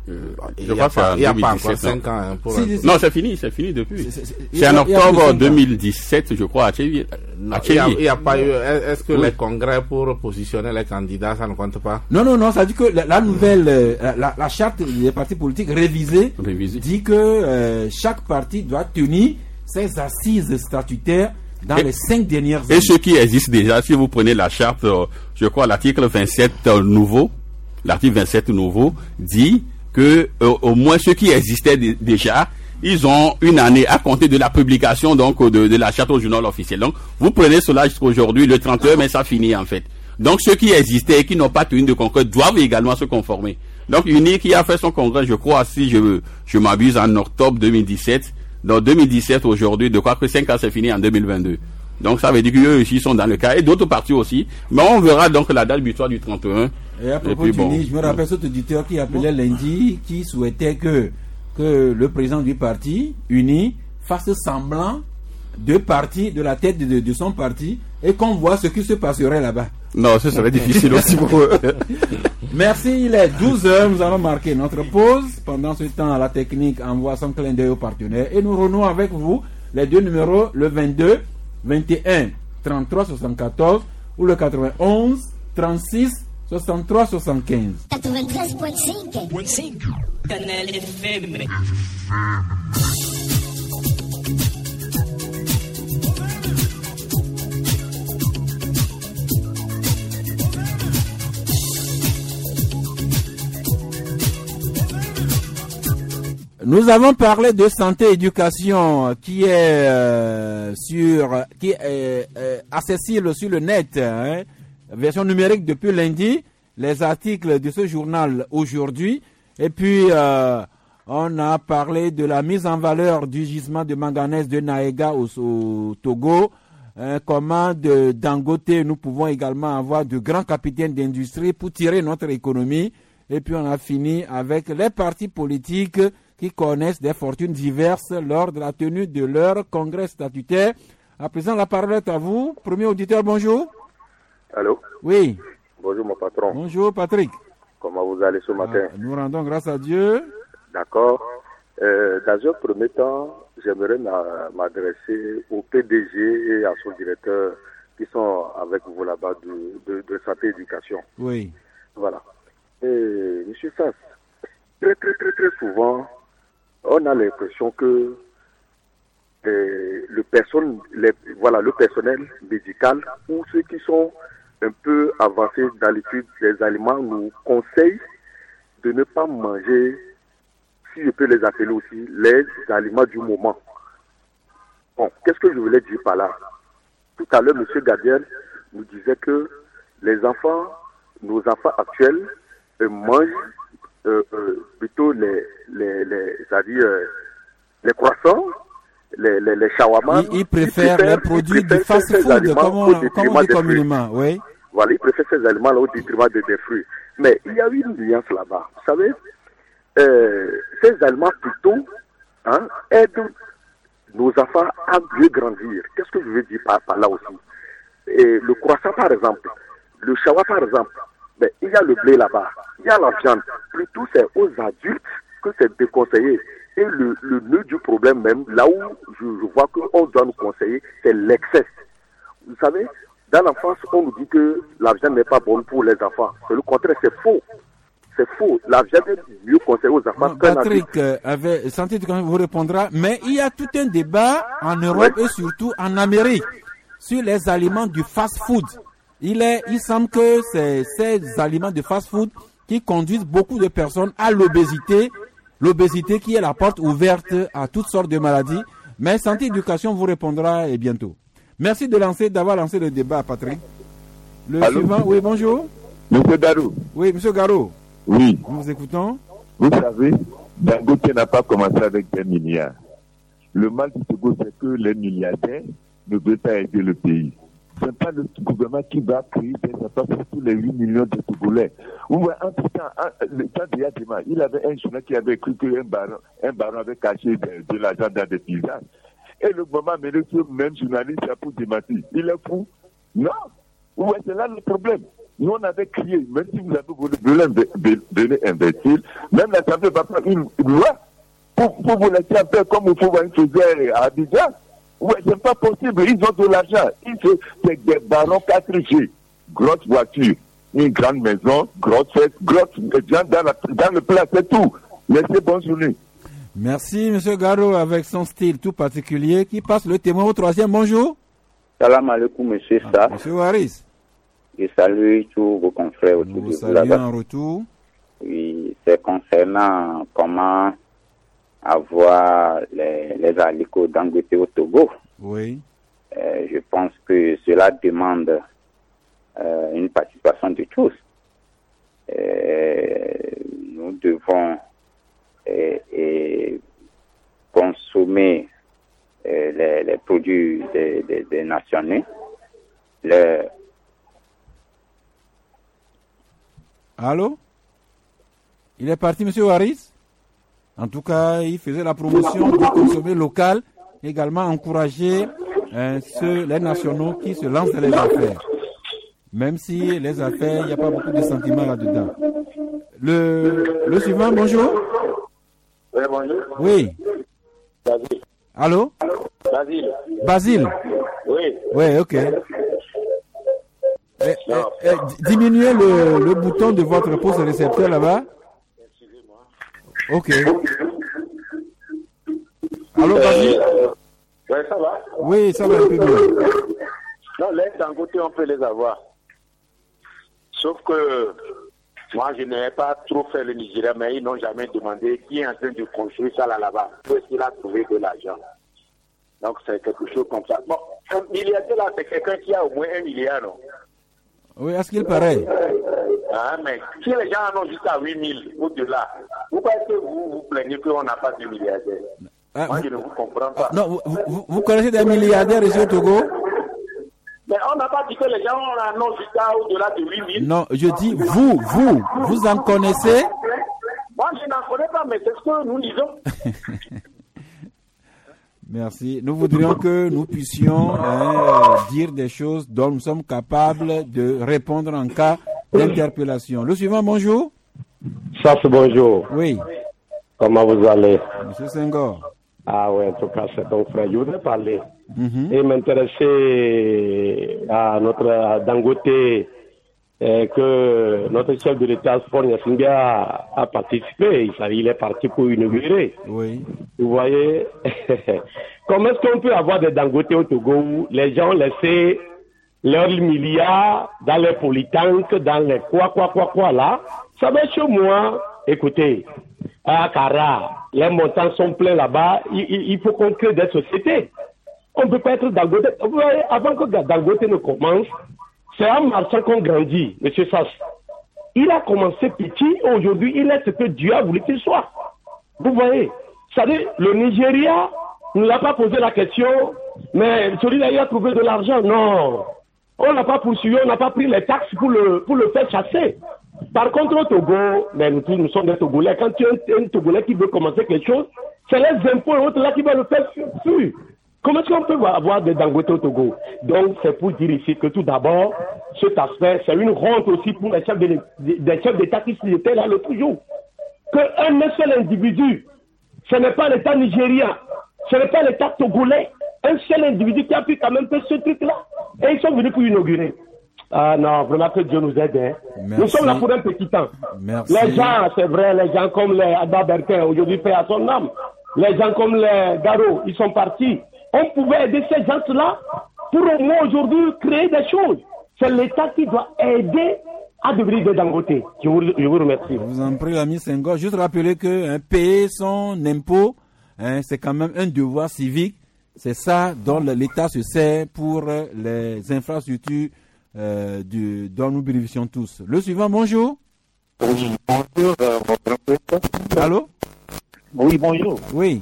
S2: Il n'y a, a pas encore cinq ans. Hein, pour
S4: si,
S2: un...
S4: si, non, c'est fini, c'est fini depuis. C'est,
S2: c'est,
S4: c'est en octobre deux mille dix-sept, je crois, à Tchévi.
S2: Il n'y a, a pas eu. Est-ce que oui. les congrès pour positionner les candidats, ça ne compte pas?
S1: Non, non, non, ça dit que la, la nouvelle, la, la charte des partis politiques révisée,
S4: révisée.
S1: dit que euh, chaque parti doit tenir ses assises statutaires dans et, les cinq dernières années.
S4: Et ce qui existe déjà, si vous prenez la charte, euh, je crois, l'article vingt-sept euh, nouveau, l'article vingt-sept nouveau dit que euh, au moins ceux qui existaient d- déjà, ils ont une année à compter de la publication donc de, de la charte au journal officiel. Donc vous prenez cela jusqu'aujourd'hui, le trente et un, mais ça finit en fait. Donc ceux qui existaient et qui n'ont pas tenu de congrès doivent également se conformer. Donc U N I qui a fait son congrès, je crois, si je je m'abuse, en octobre deux mille dix-sept. Donc deux mille dix-sept aujourd'hui, de quoi que cinq ans c'est fini en deux mille vingt-deux. Donc ça veut dire qu'eux aussi sont dans le cas, et d'autres partis aussi. Mais on verra donc la date butoir du trente et un.
S1: Et à propos d'U N I, bon, je me rappelle cet auditeur qui appelait lundi, qui souhaitait que, que le président du parti, U N I, fasse semblant de parti, de la tête de, de, de son parti, et qu'on voit ce qui se passerait là-bas.
S4: Non, ce serait difficile aussi pour eux.
S1: Merci, il est douze heures, nous allons marquer notre pause. Pendant ce temps, la technique envoie son clin d'œil aux partenaires. Et nous renouons avec vous les deux numéros, le vingt-deux, vingt et un, trente-trois, soixante-quatorze ou le quatre-vingt-onze, trente-six, soixante-trois, soixante-quinze.
S7: quatre-vingt-treize virgule cinq Canal F M.
S1: Nous avons parlé de santé éducation qui est euh, sur qui est euh, accessible sur le net, hein, version numérique depuis lundi, les articles de ce journal aujourd'hui, et puis euh, on a parlé de la mise en valeur du gisement de manganèse de Naéga au, au Togo, hein, comment de Dangote nous pouvons également avoir de grands capitaines d'industrie pour tirer notre économie, et puis on a fini avec les partis politiques qui connaissent des fortunes diverses lors de la tenue de leur congrès statutaire. À présent, la parole est à vous. Premier auditeur, bonjour.
S8: Allô?
S1: Oui.
S8: Bonjour, mon patron.
S1: Bonjour, Patrick.
S8: Comment vous allez ce matin?
S1: Ah, nous rendons grâce à Dieu.
S8: D'accord. Euh, dans un premier temps, j'aimerais m'adresser au P D G et à son directeur qui sont avec vous là-bas de, de, de santé et éducation.
S1: Oui.
S8: Voilà. Et, Monsieur Sass, très, très, très, très souvent, on a l'impression que euh, le, person, les, voilà, le personnel médical ou ceux qui sont un peu avancés dans l'étude des aliments nous conseillent de ne pas manger, si je peux les appeler aussi, les aliments du moment. Bon, qu'est-ce que je voulais dire par là? Tout à l'heure, M. Gadiel nous disait que les enfants, nos enfants actuels, euh, mangent Euh, euh, plutôt les les les c'est-à-dire euh, les croissants, les les, les shawarma.
S1: Ils, ils préfèrent les produits du fast-food, comme on, comme on dit communément, oui.
S8: Voilà, ils préfèrent ces aliments-là au détriment des, des fruits. Mais il y a une nuance là-bas. Vous savez, euh, ces aliments plutôt hein, aident nos enfants à mieux grandir. Qu'est-ce que je veux dire par, par là aussi? Et le croissant, par exemple, le shawarma, par exemple. Mais il y a le blé là-bas, il y a la viande. Plutôt, c'est aux adultes que c'est déconseillé. Et le, le nœud du problème même, là où je, je vois qu'on doit nous conseiller, c'est l'excès. Vous savez, dans l'enfance, on nous dit que la viande n'est pas bonne pour les enfants. C'est le contraire, c'est faux. C'est faux. La viande est mieux conseillée aux enfants.
S1: Non, Patrick, euh, avait senti quand vous répondra, mais il y a tout un débat en Europe oui. et surtout en Amérique sur les aliments du fast-food. Il, est, il semble que c'est ces aliments de fast-food qui conduisent beaucoup de personnes à l'obésité, l'obésité qui est la porte ouverte à toutes sortes de maladies. Mais Santé Éducation vous répondra et bientôt. Merci de lancer, d'avoir lancé le débat, Patrick. Le Allô? Suivant, oui, bonjour.
S9: Monsieur Garou.
S1: Oui, Monsieur Garou.
S9: Oui.
S1: Nous vous écoutons.
S9: Vous savez, Dangote n'a pas commencé avec des milliards. Le mal du Togo, c'est que les milliardaires ne veulent pas aider le pays. Ce n'est pas le gouvernement qui va créer des emplois pour tous les huit millions de Togolais. Vous voyez, en tout temps, le temps de Yadima, il avait un journal qui avait cru qu'un baron, un baron avait caché de, de l'argent dans des paysages. Et le gouvernement a mené ce même journaliste pour démentir. Il est fou? Non. Vous voyez, c'est là le problème. Nous, on avait crié, même si vous avez voulu venir investir, même l'Assemblée va prendre une loi pour, pour vous laisser faire comme il faut faisait à Abidjan. Ouais, c'est pas possible. Ils ont de l'argent. Ils sont c'est des barons quatre G. Grosse voiture, une grande maison, grosse fête, grosse gens dans, la, dans le plat, c'est tout. Laissez bonne journée.
S1: Merci, M. Garo, avec son style tout particulier, qui passe le témoin au troisième. Bonjour.
S10: Salam alaikum, M. Sa.
S1: M. Waris.
S10: Je salue tous vos confrères autour
S1: Nous
S10: de
S1: saluons
S10: là-bas.
S1: en retour.
S10: Oui, c'est concernant comment avoir les, les Aliko Dangote au Togo.
S1: Oui.
S10: Euh, je pense que cela demande euh, une participation de tous. Euh, nous devons euh, euh, consommer euh, les, les produits des, des, des nationaux. Les...
S1: Allô? Il est parti, M. Waris? En tout cas, il faisait la promotion du consommer local, également encourager hein, ceux, les nationaux qui se lancent dans les affaires. Même si les affaires, il n'y a pas beaucoup de sentiments là-dedans. Le, le suivant, bonjour.
S11: Oui, bonjour.
S1: Oui.
S11: Basile.
S1: Allô?
S11: Basile.
S1: Basile.
S11: Oui.
S1: Oui, ok. Eh, eh, eh, diminuez le, le bouton de votre pose récepteur là-bas. Ok. Allô, Basile?
S11: Euh, oui, ça va?
S1: Oui, ça va un peu mieux.
S11: Non, les Dangote, on peut les avoir. Sauf que moi, je n'ai pas trop fait le Nigeria, mais ils n'ont jamais demandé qui est en train de construire ça là, là-bas. Où est-ce qu'il a trouvé de l'argent? Donc, c'est quelque chose comme ça. Bon, un milliardaire là, c'est quelqu'un qui a au moins un milliard, non?
S1: Oui, à ce qu'il paraît.
S11: Ah, mais si les gens en ont jusqu'à huit mille au-delà, pourquoi est-ce que vous vous plaignez qu'on n'a pas de milliardaires?
S1: Ah,
S11: Moi,
S1: vous,
S11: je ne vous comprends pas.
S1: ah, non, vous, vous, vous connaissez des milliardaires ici au Togo?
S11: Mais on n'a pas dit que les gens en ont jusqu'à au-delà de huit mille.
S1: Non, je dis vous, vous, vous en connaissez?
S11: Moi, je n'en connais pas, mais c'est ce que nous disons.
S1: Merci. Nous voudrions que nous puissions hein, dire des choses dont nous sommes capables de répondre en cas d'interpellation. Le suivant, bonjour.
S12: Ça, c'est bonjour.
S1: Oui.
S12: Comment vous allez?
S1: Monsieur Senghor.
S12: Ah oui, en tout cas, c'est ton frère. Je voudrais parler
S1: Mm-hmm.
S12: et m'intéresser à notre à Dangote, et que notre chef de l'État, Sport Nyasinga, a, a participé. Il, il est parti pour inaugurer.
S1: Oui.
S12: Vous voyez, comment est-ce qu'on peut avoir des Dangote au Togo où les gens laissent leurs milliards dans les polytanks, dans les quoi, quoi, quoi, quoi là? Ça va chez moi. Écoutez, à Kara, les montants sont pleins là-bas. Il, il, il faut qu'on crée des sociétés. On ne peut pas être Dangote. Vous voyez, avant que Dangote ne commence, c'est un marchand qu'on grandit, M. Sass. Il a commencé petit, aujourd'hui, il est ce que Dieu a voulu qu'il soit. Vous voyez, c'est-à-dire, le Nigeria ne l'a pas posé la question, mais celui-là, il a trouvé de l'argent. Non. On n'a pas poursuivi, on n'a pas pris les taxes pour le, pour le faire chasser. Par contre, au Togo, mais nous, nous sommes des Togolais. Quand tu es un, un Togolais qui veut commencer quelque chose, c'est les impôts et autres là qui vont le faire fuir. Comment est-ce qu'on peut avoir des Dangote au Togo? Donc, c'est pour dire ici que tout d'abord, cet aspect, c'est une honte aussi pour les chefs, de, des chefs d'État qui étaient là le toujours. Qu'un seul individu, ce n'est pas l'État nigérien, ce n'est pas l'État togolais, un seul individu qui a pu quand même faire ce truc-là. Et ils sont venus pour inaugurer. Ah non, vraiment que Dieu nous aide. Hein. Nous sommes là pour un petit temps.
S1: Merci.
S12: Les gens, c'est vrai, les gens comme les Adba Bertin, aujourd'hui paient à son âme. Les gens comme les Garo, ils sont partis. On pouvait aider ces gens-là pour au moins aujourd'hui créer des choses. C'est l'État qui doit aider à devenir des Dangote. Je vous, je vous remercie.
S1: Je vous en prie, l'ami Senghor. Juste rappeler que hein, payer son impôt, hein, c'est quand même un devoir civique. C'est ça dont l'État se sert pour les infrastructures euh, du, dont nous bénéficions tous. Le suivant, bonjour.
S13: Oui, bonjour, euh, votre professeur.
S1: Allô?
S13: Oui, bonjour.
S1: Oui.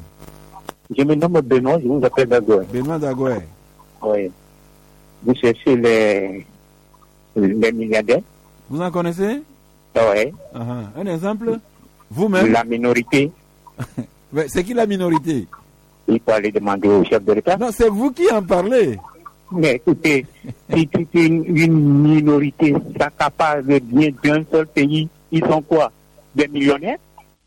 S13: Je me nomme Benoît, je vous appelle Dagoé.
S1: Benoît Dagoé.
S13: Oui. Vous cherchez les, les milliardaires?
S1: Vous en connaissez?
S13: Oui.
S1: Uh-huh. Un exemple? Vous-même?
S13: La minorité.
S1: C'est qui la minorité?
S13: Il faut aller demander au chef de l'État.
S1: Non, c'est vous qui en parlez.
S13: Mais écoutez, si toute une, une minorité s'accapare de bien d'un seul pays, ils sont quoi? Des millionnaires?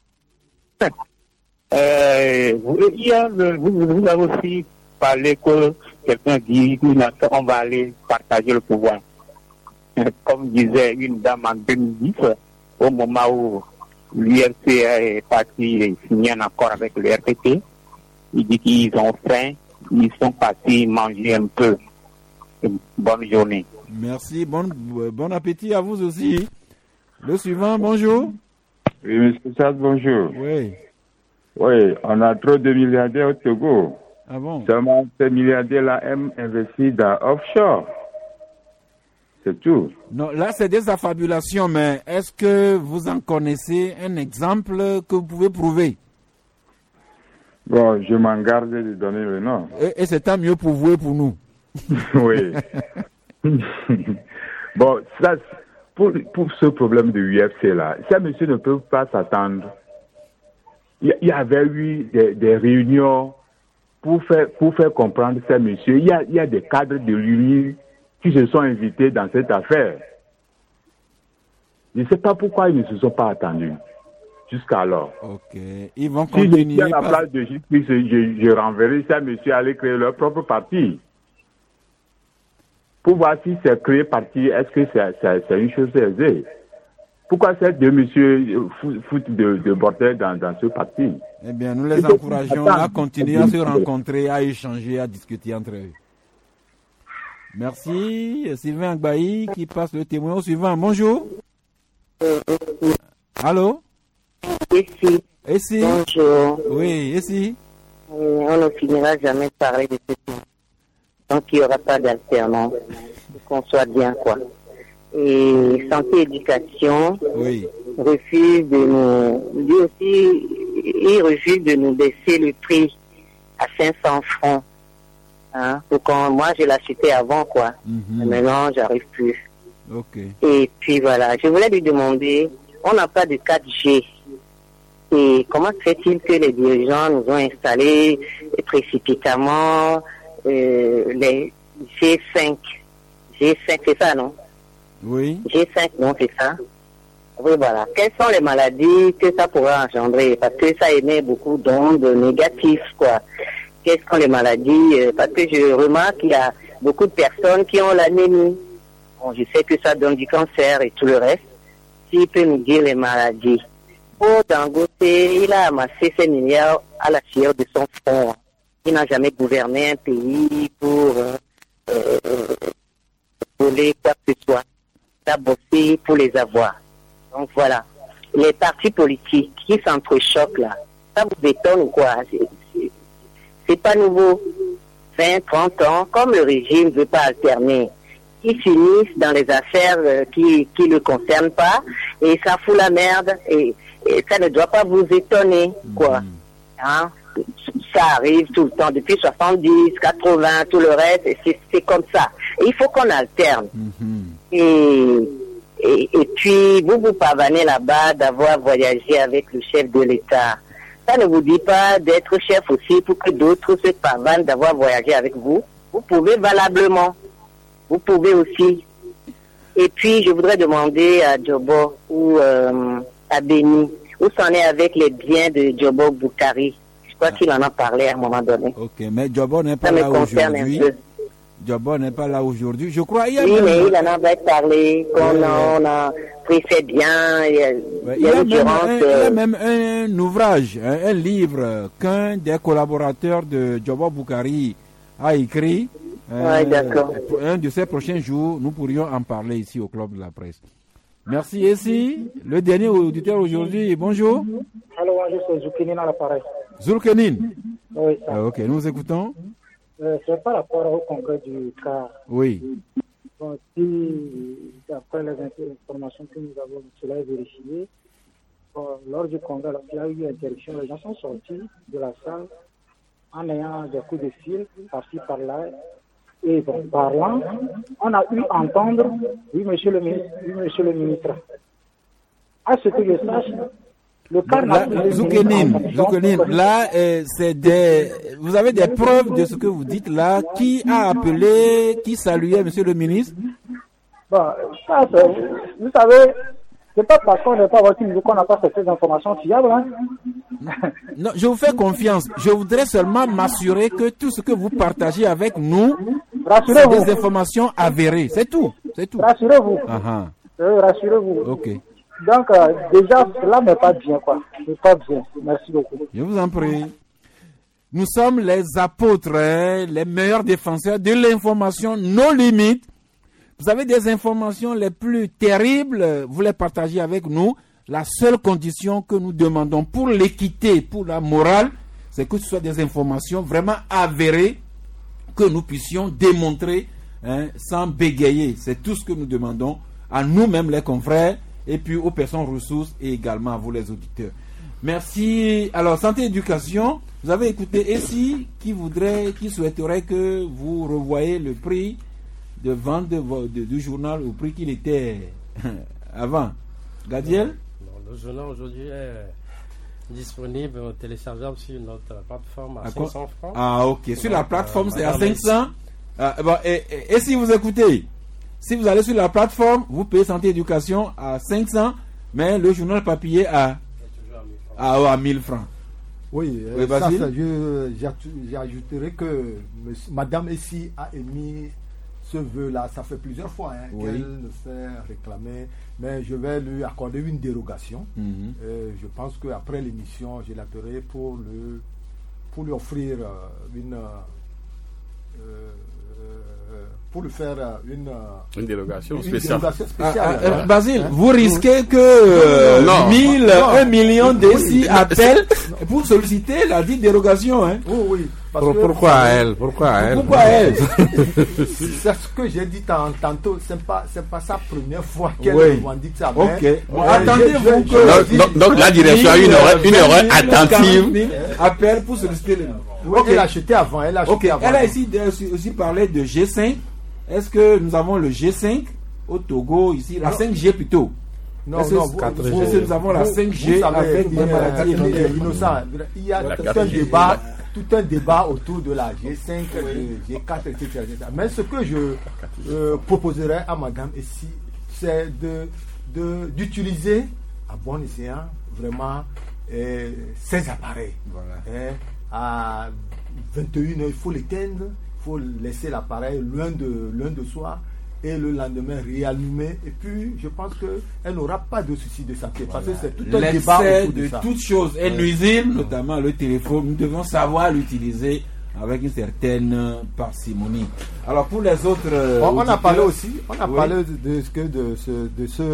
S13: euh, vous, hier, vous, vous avez aussi parlé que quelqu'un dit qu'on va aller partager le pouvoir. Comme disait une dame en deux mille dix, au moment où l'U R C est parti et signé un accord avec le R P P, il dit qu'ils ont faim, ils sont partis manger un peu. Bonne journée.
S1: Merci, bon, bon appétit à vous aussi. Le suivant, bonjour.
S14: Oui, monsieur Sass, bonjour.
S1: Oui.
S14: Oui, on a trop de milliardaires au Togo.
S1: Ah bon?
S14: Seulement, ces milliardaires-là aiment investir dans offshore. C'est tout.
S1: Non, là, c'est des affabulations, mais est-ce que vous en connaissez un exemple que vous pouvez prouver?
S14: Bon, je m'en garde de donner le nom.
S1: Et, et c'est tant mieux pour vous et pour nous.
S14: Oui. Bon, ça, pour, pour ce problème de U F C-là, ça, monsieur ne peut pas s'attendre. Il y, y avait eu des, des réunions pour faire, pour faire comprendre ça, monsieur. Il y a, il y a des cadres de l'U N I qui se sont invités dans cette affaire. Je ne sais pas pourquoi ils ne se sont pas attendus jusqu'alors.
S1: Ok. Ils vont continuer.
S14: Si je suis à la
S1: par...
S14: place de justice, je, je renverrai ça, monsieur, à aller créer leur propre parti. Pour voir si c'est créé parti, est-ce que c'est, c'est, c'est une chose aisée? Pourquoi ces deux messieurs foutent de, de bordel dans, dans ce parti?
S1: Eh bien, nous les encourageons à continuer à se rencontrer, à échanger, à discuter entre eux. Merci. Sylvain Agbaï qui passe le témoin au suivant. Bonjour. Allô?
S15: Ici.
S1: Ici.
S15: Bonjour.
S1: Oui, ici.
S15: On ne finira jamais de parler de ce point. Donc, il n'y aura pas d'alternance. Qu'on soit bien, quoi. Et santé, éducation.
S1: Oui.
S15: Refuse de nous. Lui aussi, il refuse de nous baisser le prix à cinq cents francs. Hein? Donc, quand moi, je l'achetais avant, quoi. Mm-hmm. Mais maintenant, j'arrive plus.
S1: Ok.
S15: Et puis, voilà. Je voulais lui demander, on n'a pas de quatre G. Et comment se fait-il que les dirigeants nous ont installé précipitamment euh, les G cinq? G cinq, c'est ça, non?
S1: Oui.
S15: G cinq, non, c'est ça? Oui, voilà. Quelles sont les maladies que ça pourrait engendrer? Parce que ça émet beaucoup d'ondes négatives, quoi. Quelles sont les maladies? Parce que je remarque qu'il y a beaucoup de personnes qui ont l'anémie. Bon, je sais que ça donne du cancer et tout le reste. S'il peut nous dire les maladies. Pour Dangote, il a amassé ses milliards à la sueur de son front. Il n'a jamais gouverné un pays pour euh, euh, voler quoi que ce soit. Il a bossé pour les avoir. Donc voilà. Les partis politiques qui s'entrechoquent là, ça vous étonne ou quoi? C'est, c'est, c'est pas nouveau. vingt, trente ans, comme le régime ne veut pas alterner, ils finissent dans les affaires euh, qui qui ne concernent pas et ça fout la merde et, et ça ne doit pas vous étonner, quoi. Hein? Ça arrive tout le temps, depuis soixante-dix, quatre-vingts, tout le reste, et c'est, c'est comme ça. Et il faut qu'on alterne. Mm-hmm. Et, et, et puis, vous vous pavanez là-bas d'avoir voyagé avec le chef de l'État. Ça ne vous dit pas d'être chef aussi pour que d'autres se pavanent d'avoir voyagé avec vous. Vous pouvez valablement. Vous pouvez aussi. Et puis, je voudrais demander à Djobo ou euh, à Béni, où s'en est avec les biens de Djobo Boukari? Je crois ah. qu'il en a parlé à un moment donné.
S1: Ok, mais Djobo n'est pas Ça là aujourd'hui. Djobo n'est pas là aujourd'hui. Je crois il y a
S15: Oui,
S1: même...
S15: mais il en a parlé, qu'on ouais. a, on a pris ses biens. Il y a,
S1: ouais, il y a, il y a, même, un, euh... il y a même un ouvrage, un, un livre qu'un des collaborateurs de Djobo Boukari a écrit.
S15: Euh, oui, d'accord.
S1: Un de ces prochains jours, nous pourrions en parler ici au Club de la Presse. Merci. Ici, le dernier auditeur aujourd'hui, bonjour.
S16: Allô, bonjour, c'est Zulkenine à l'appareil.
S1: Zulkenine.
S16: Oui, ça.
S1: Ah, ok, nous vous écoutons.
S16: Euh, c'est par rapport au congrès du C A R.
S1: Oui.
S16: Bon, si, d'après les informations que nous avons, cela est vérifié, bon, lors du congrès, il y a eu une interruption, les gens sont sortis de la salle en ayant des coups de fil par-ci, par-là. Et bon, parlant, on a eu à entendre, oui, monsieur le ministre, oui, monsieur le ministre. À ce que je sache, Le cas
S1: là, Zoukenine, Zoukenine, là, euh, c'est des, vous avez des preuves de ce que vous dites là. Qui a appelé, qui saluait Monsieur le ministre?
S16: Bon, ça, c'est, vous savez, c'est pas parce qu'on n'est pas voici qu'on n'a pas ces informations fiables. Hein.
S1: Non, je vous fais confiance. Je voudrais seulement m'assurer que tout ce que vous partagez avec nous, c'est des informations avérées. C'est tout. C'est tout.
S16: Rassurez-vous.
S1: Uh-huh.
S16: Euh, rassurez-vous.
S1: Ok.
S16: Donc, euh, déjà, cela n'est pas bien, quoi. C'est pas bien. Merci beaucoup.
S1: Je vous en prie. Nous sommes les apôtres, hein, les meilleurs défenseurs de l'information, nos limites. Vous avez des informations les plus terribles, vous les partagez avec nous. La seule condition que nous demandons pour l'équité, pour la morale, c'est que ce soit des informations vraiment avérées, que nous puissions démontrer hein, sans bégayer. C'est tout ce que nous demandons à nous-mêmes les confrères et puis aux personnes ressources et également à vous les auditeurs. Merci. Alors, santé et éducation, vous avez écouté Essi qui voudrait, qui souhaiterait que vous revoyez le prix de vente de, de, du journal au prix qu'il était avant. Gadiel?
S5: Non, le journal aujourd'hui est disponible, téléchargeable sur notre plateforme à, à cinq cents francs.
S1: Ah, ok. Sur la plateforme, euh, c'est à cinq cents. Ah, bon, et, et, et si vous écoutez, si vous allez sur la plateforme, vous payez santé et éducation à cinq cents, mais le journal papier à, à, à mille francs.
S6: Oui,
S1: oui
S6: ça, ça, je, j'ajouterai que monsieur, Madame Essi a émis ce vœu-là. Ça fait plusieurs fois hein, oui. qu'elle le fait réclamer, mais je vais lui accorder une dérogation. Mm-hmm. euh, je pense qu'après l'émission, je l'appellerai pour, le, pour lui offrir une... Euh, pour lui faire une,
S4: une dérogation
S6: une
S4: spéciale.
S6: Dérogation spéciale
S1: ah, ah, Basile, hein? Vous risquez que euh, non, mille, non, un million d'ici oui, appellent pour solliciter la dite dérogation. Hein?
S6: Oh, oui. Parce
S2: pour,
S6: que,
S2: pourquoi à elle Pourquoi à elle
S1: Pourquoi à elle
S6: C'est ce que j'ai dit tantôt. C'est pas, c'est pas sa première fois qu'elle
S1: oui.
S6: m'a dit ça.
S1: Ok. Bon, attendez-vous que
S4: donc, donc, donc la direction a une oreille, une oreille attentive.
S1: Appelle pour solliciter le.
S6: Oui, okay. Elle a acheté avant. Elle a acheté
S1: okay.
S6: avant.
S1: Elle a ici aussi parlé de G cinq. Est-ce que nous avons le G cinq au Togo ici, la non. cinq G plutôt?
S6: Non, non, vous,
S1: vous, vous, nous avons la cinq G savez, avec des maladies
S6: innocentes. Il y a tout un débat, tout un débat autour de la G cinq, de G quatre, et cetera, et cetera. Mais ce que je euh, proposerais à Madame ici, c'est de, de d'utiliser à bon escient vraiment euh, ces appareils. Voilà. Et à vingt et une heures, il faut l'éteindre. Il faut laisser l'appareil loin de, loin de soi et le lendemain réallumer. Et puis, je pense qu'elle n'aura pas de souci de santé. Voilà. Parce que c'est tout un
S1: L'excès
S6: débat autour de,
S1: de
S6: ça.
S1: toutes choses est nuisible, notamment le téléphone. Nous devons savoir l'utiliser avec une certaine parcimonie. Alors, pour les autres...
S6: On, on a parlé aussi, on a oui. parlé de, de, de, de ce... De ce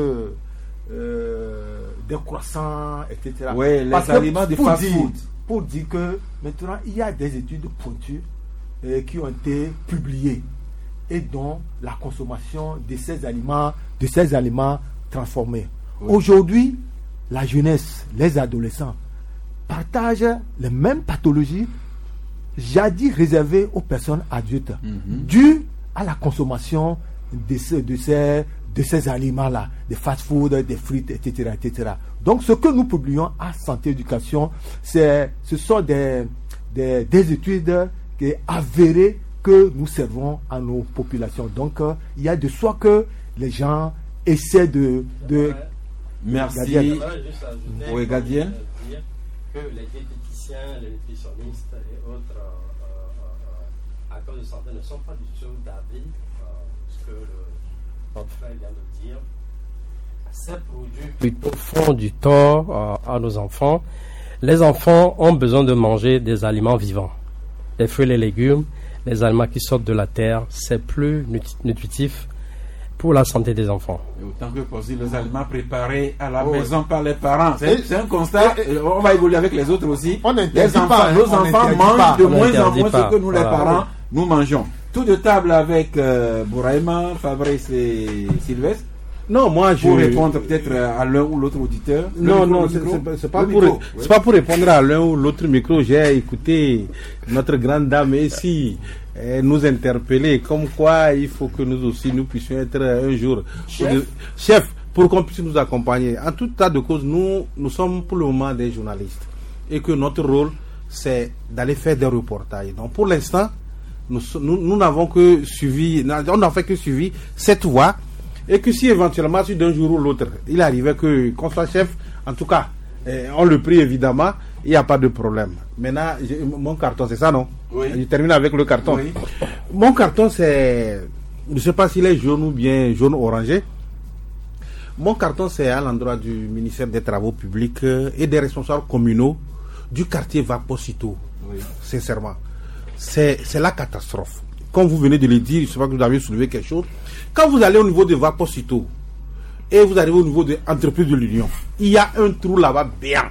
S6: euh, décroissant, et cetera.
S1: Oui, les
S6: Parce
S1: aliments de fast-food.
S6: Pour dire que maintenant, il y a des études pointues qui ont été publiés et dont la consommation de ces aliments, de ces aliments transformés. Oui. Aujourd'hui, la jeunesse, les adolescents partagent les mêmes pathologies jadis réservées aux personnes adultes, mm-hmm. dues à la consommation de ces, de ces, de ces aliments-là, des fast-food, des frites, et cetera, et cetera. Donc, ce que nous publions à Santé Éducation, c'est, ce sont des, des, des études qui est avéré que nous servons à nos populations. Donc, euh, il y a de soi que les gens essaient de... de
S1: Merci.
S5: Gadiel.
S1: Oui, Gadiel.
S5: Que les diététiciens, les nutritionnistes et autres euh, euh, acteurs de santé ne sont pas du tout d'avis, euh, ce que le, notre frère vient de dire. Ces produits plutôt font du tort euh, à nos enfants. Les enfants ont besoin de manger des aliments vivants. Les fruits et les légumes, les aliments qui sortent de la terre, c'est plus nutritif pour la santé des enfants.
S1: Et autant que possible, les aliments préparés à la oh maison oui. par les parents. C'est, c'est un constat, et, et, on va évoluer avec les autres aussi. On les enfants, pas, nos enfants mangent pas. de on moins en moins pas. ce que nous, voilà. les parents, nous mangeons. Tout de table avec euh, Bouraïma, Fabrice et Sylvestre.
S3: Non, moi je.
S1: Pour répondre peut-être à l'un ou l'autre auditeur.
S3: Non, non, c'est, c'est, pas, c'est, pas pour, micro, c'est oui. pas pour répondre à l'un ou l'autre micro. J'ai écouté notre grande dame ici eh, nous interpeller comme quoi il faut que nous aussi nous puissions être un jour chef, chef pour qu'on puisse nous accompagner. En tout tas de cause, nous, nous sommes pour le moment des journalistes et que notre rôle, c'est d'aller faire des reportages. Donc pour l'instant, nous, nous, nous n'avons que suivi, on n'a fait que suivi cette voie et que si éventuellement, si d'un jour ou l'autre, il arrivait que qu'on soit chef, en tout cas, eh, on le prie évidemment, il n'y a pas de problème. Maintenant, j'ai, mon carton, c'est ça, non? Oui. Je termine avec le carton. Oui. Mon carton, c'est, je ne sais pas s'il est jaune ou bien jaune-orangé. Mon carton, c'est à l'endroit du ministère des Travaux publics et des responsables communaux du quartier Vaposito. Oui. Sincèrement. C'est, c'est la catastrophe. Comme vous venez de le dire, je ne sais pas que vous avez soulevé quelque chose. Quand vous allez au niveau de Vaposito et vous arrivez au niveau de l'entreprise de l'Union, il y a un trou là-bas béant.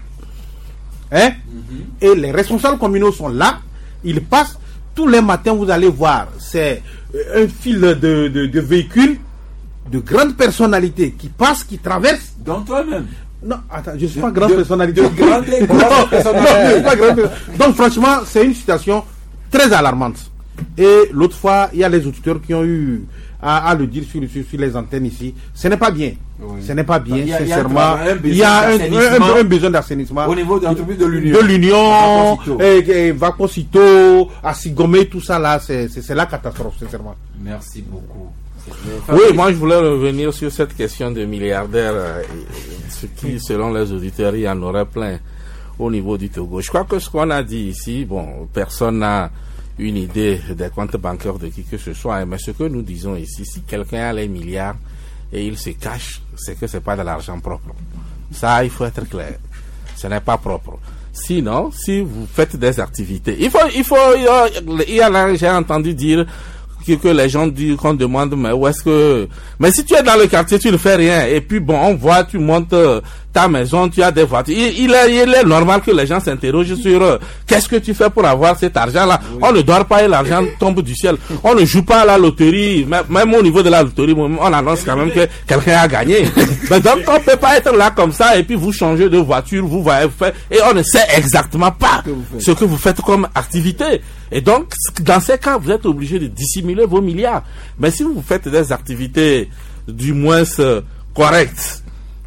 S3: Hein? Mm-hmm. Et les responsables communaux sont là, ils passent. Tous les matins, vous allez voir, c'est un fil de, de, de véhicules de grandes personnalités qui passent, qui traversent.
S1: Donc toi-même.
S3: Non, attends, je ne suis pas grande
S1: de,
S3: personnalité.
S1: De grande,
S3: non,
S1: grande personnalité.
S3: Non, pas grande. Donc franchement, c'est une situation très alarmante. Et l'autre fois, il y a les auditeurs qui ont eu à, à le dire sur, sur, sur les antennes ici. Ce n'est pas bien. Oui. Ce n'est pas bien, donc, sincèrement. Il y a un, un, un, un besoin d'assainissement.
S1: Au niveau de l'entreprise de l'Union.
S3: De l'Union, et Vaposito, à Sigomé, tout ça là, c'est, c'est, c'est la catastrophe, sincèrement.
S1: Merci beaucoup.
S2: Oui, moi je voulais revenir sur cette question de milliardaires, euh, ce qui, selon les auditeurs, il y en aurait plein au niveau du Togo. Je crois que ce qu'on a dit ici, bon, personne n'a une idée des comptes bancaires de qui que ce soit, mais ce que nous disons ici, si quelqu'un a les milliards et il se cache, c'est que c'est pas de l'argent propre. Ça, il faut être clair. Ce n'est pas propre. Sinon, si vous faites des activités, il faut, il faut, il y a, j'ai entendu dire que, que les gens disent, qu'on demande, mais où est-ce que, mais si tu es dans le quartier, tu ne fais rien, et puis bon, on voit, tu montes euh, ta maison, tu as des voitures, il, il, est, il est normal que les gens s'interrogent sur euh, qu'est-ce que tu fais pour avoir cet argent-là. Oui. On ne dort pas et l'argent tombe du ciel. On ne joue pas à la loterie, même, même au niveau de la loterie, on annonce quand même que quelqu'un a gagné. Mais donc, on peut pas être là comme ça, et puis vous changez de voiture, vous voyez, et on ne sait exactement pas que ce que vous faites comme activité. Et donc, dans ces cas, vous êtes obligé de dissimuler vos milliards. Mais si vous faites des activités du moins euh, correctes,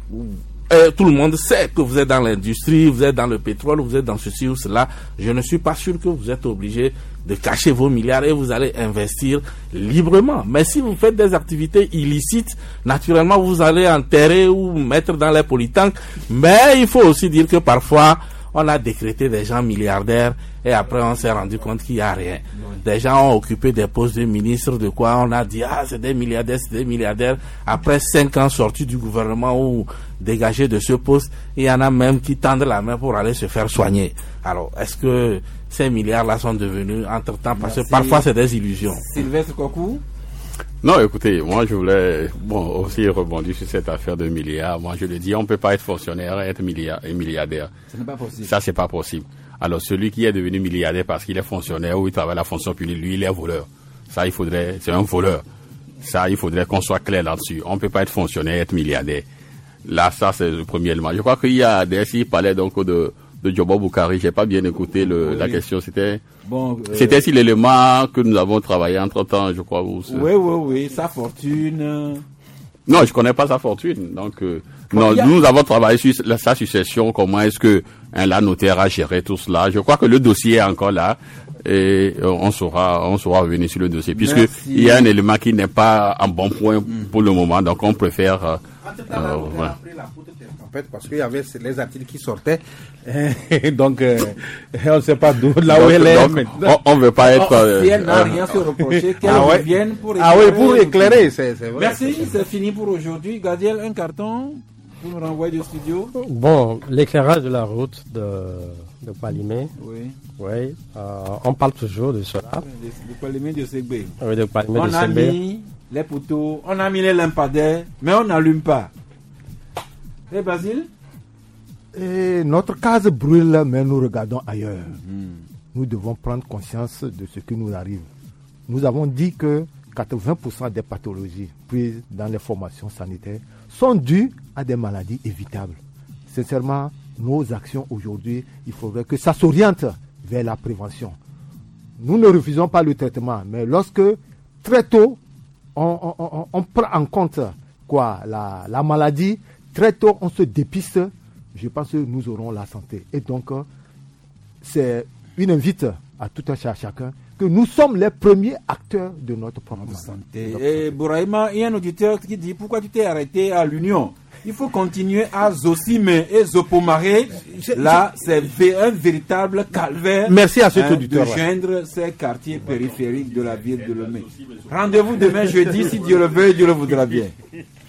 S2: et tout le monde sait que vous êtes dans l'industrie, vous êtes dans le pétrole, vous êtes dans ceci ou cela, je ne suis pas sûr que vous êtes obligé de cacher vos milliards et vous allez investir librement. Mais si vous faites des activités illicites, naturellement, vous allez enterrer ou mettre dans les polytanks. Mais il faut aussi dire que parfois, on a décrété des gens milliardaires et après on s'est rendu compte qu'il n'y a rien. Oui. Des gens ont occupé des postes de ministre, de quoi on a dit, ah c'est des milliardaires, c'est des milliardaires. Après cinq ans sortis du gouvernement ou dégagés de ce poste, il y en a même qui tendent la main pour aller se faire soigner. Alors, est-ce que ces milliards-là sont devenus entre-temps, parce que parfois c'est des illusions.
S1: Sylvestre Kokou?
S4: Non, écoutez, moi je voulais bon aussi rebondir sur cette affaire de milliards. Moi je le dis, on ne peut pas être fonctionnaire et être milliard, et milliardaire.
S1: Ce n'est pas possible.
S4: Ça, c'est pas possible. Alors celui qui est devenu milliardaire parce qu'il est fonctionnaire ou il travaille à la fonction publique, lui, il est voleur. Ça, il faudrait, c'est un voleur. Ça, il faudrait qu'on soit clair là-dessus. On ne peut pas être fonctionnaire et être milliardaire. Là, ça, c'est le premier élément. Je crois qu'il y a des, s'il parlait donc de, de Djobo Boukari, j'ai pas bien écouté le, oui. la question, c'était, bon, euh, c'était si l'élément que nous avons travaillé entre temps, je crois. Où,
S1: oui, oui, oui, sa fortune.
S4: Non, je connais pas sa fortune. Donc, euh, non, a... nous avons travaillé sur la, sa succession. Comment est-ce que un la notaire a géré tout cela? Je crois que le dossier est encore là et euh, on saura, on saura revenir sur le dossier puisque Merci. il y a un élément qui n'est pas en bon point mm. pour le moment. Donc, on préfère. Euh,
S3: euh, voilà. En fait, parce qu'il y avait les articles qui sortaient, et donc euh, on ne sait pas d'où là où elle est.
S4: On ne veut pas être.
S1: Euh, si elle n'a euh, rien à se reprocher, qu'elle ah ouais. revienne pour éclairer.
S3: Ah oui, pour éclairer, c'est, c'est vrai.
S1: Merci, c'est, c'est fini pour aujourd'hui. Gadiel, un carton pour me renvoyer du studio.
S5: Bon, l'éclairage de la route de, de Palimé.
S1: Oui.
S5: Oui, euh, on parle toujours de cela.
S1: De, de Palimé de Ségbé.
S5: Oui, de Palimé
S1: on
S5: de Ségbé.
S1: On a mis les poteaux, on a mis les lampadaires, mais on n'allume pas. Et Basile?
S6: Et notre case brûle, mais nous regardons ailleurs. Mmh. Nous devons prendre conscience de ce qui nous arrive. Nous avons dit que quatre-vingts pour cent des pathologies prises dans les formations sanitaires sont dues à des maladies évitables. Sincèrement, nos actions aujourd'hui, il faudrait que ça s'oriente vers la prévention. Nous ne refusons pas le traitement, mais lorsque très tôt, on, on, on, on prend en compte quoi, la, la maladie, très tôt on se dépiste, je pense que nous aurons la santé. Et donc, euh, c'est une invite à tout un chacun que nous sommes les premiers acteurs de notre propre
S1: santé. Et Bouraïma, il y a un auditeur qui dit pourquoi tu t'es arrêté à l'Union? Il faut continuer à Zosime et Zopomaré. Là, c'est un véritable calvaire.
S3: Merci à cet
S1: hein,
S3: auditeur.
S1: De joindre ces quartiers périphériques de la ville de Lomé. Rendez-vous demain jeudi, si Dieu le veut et Dieu le voudra bien.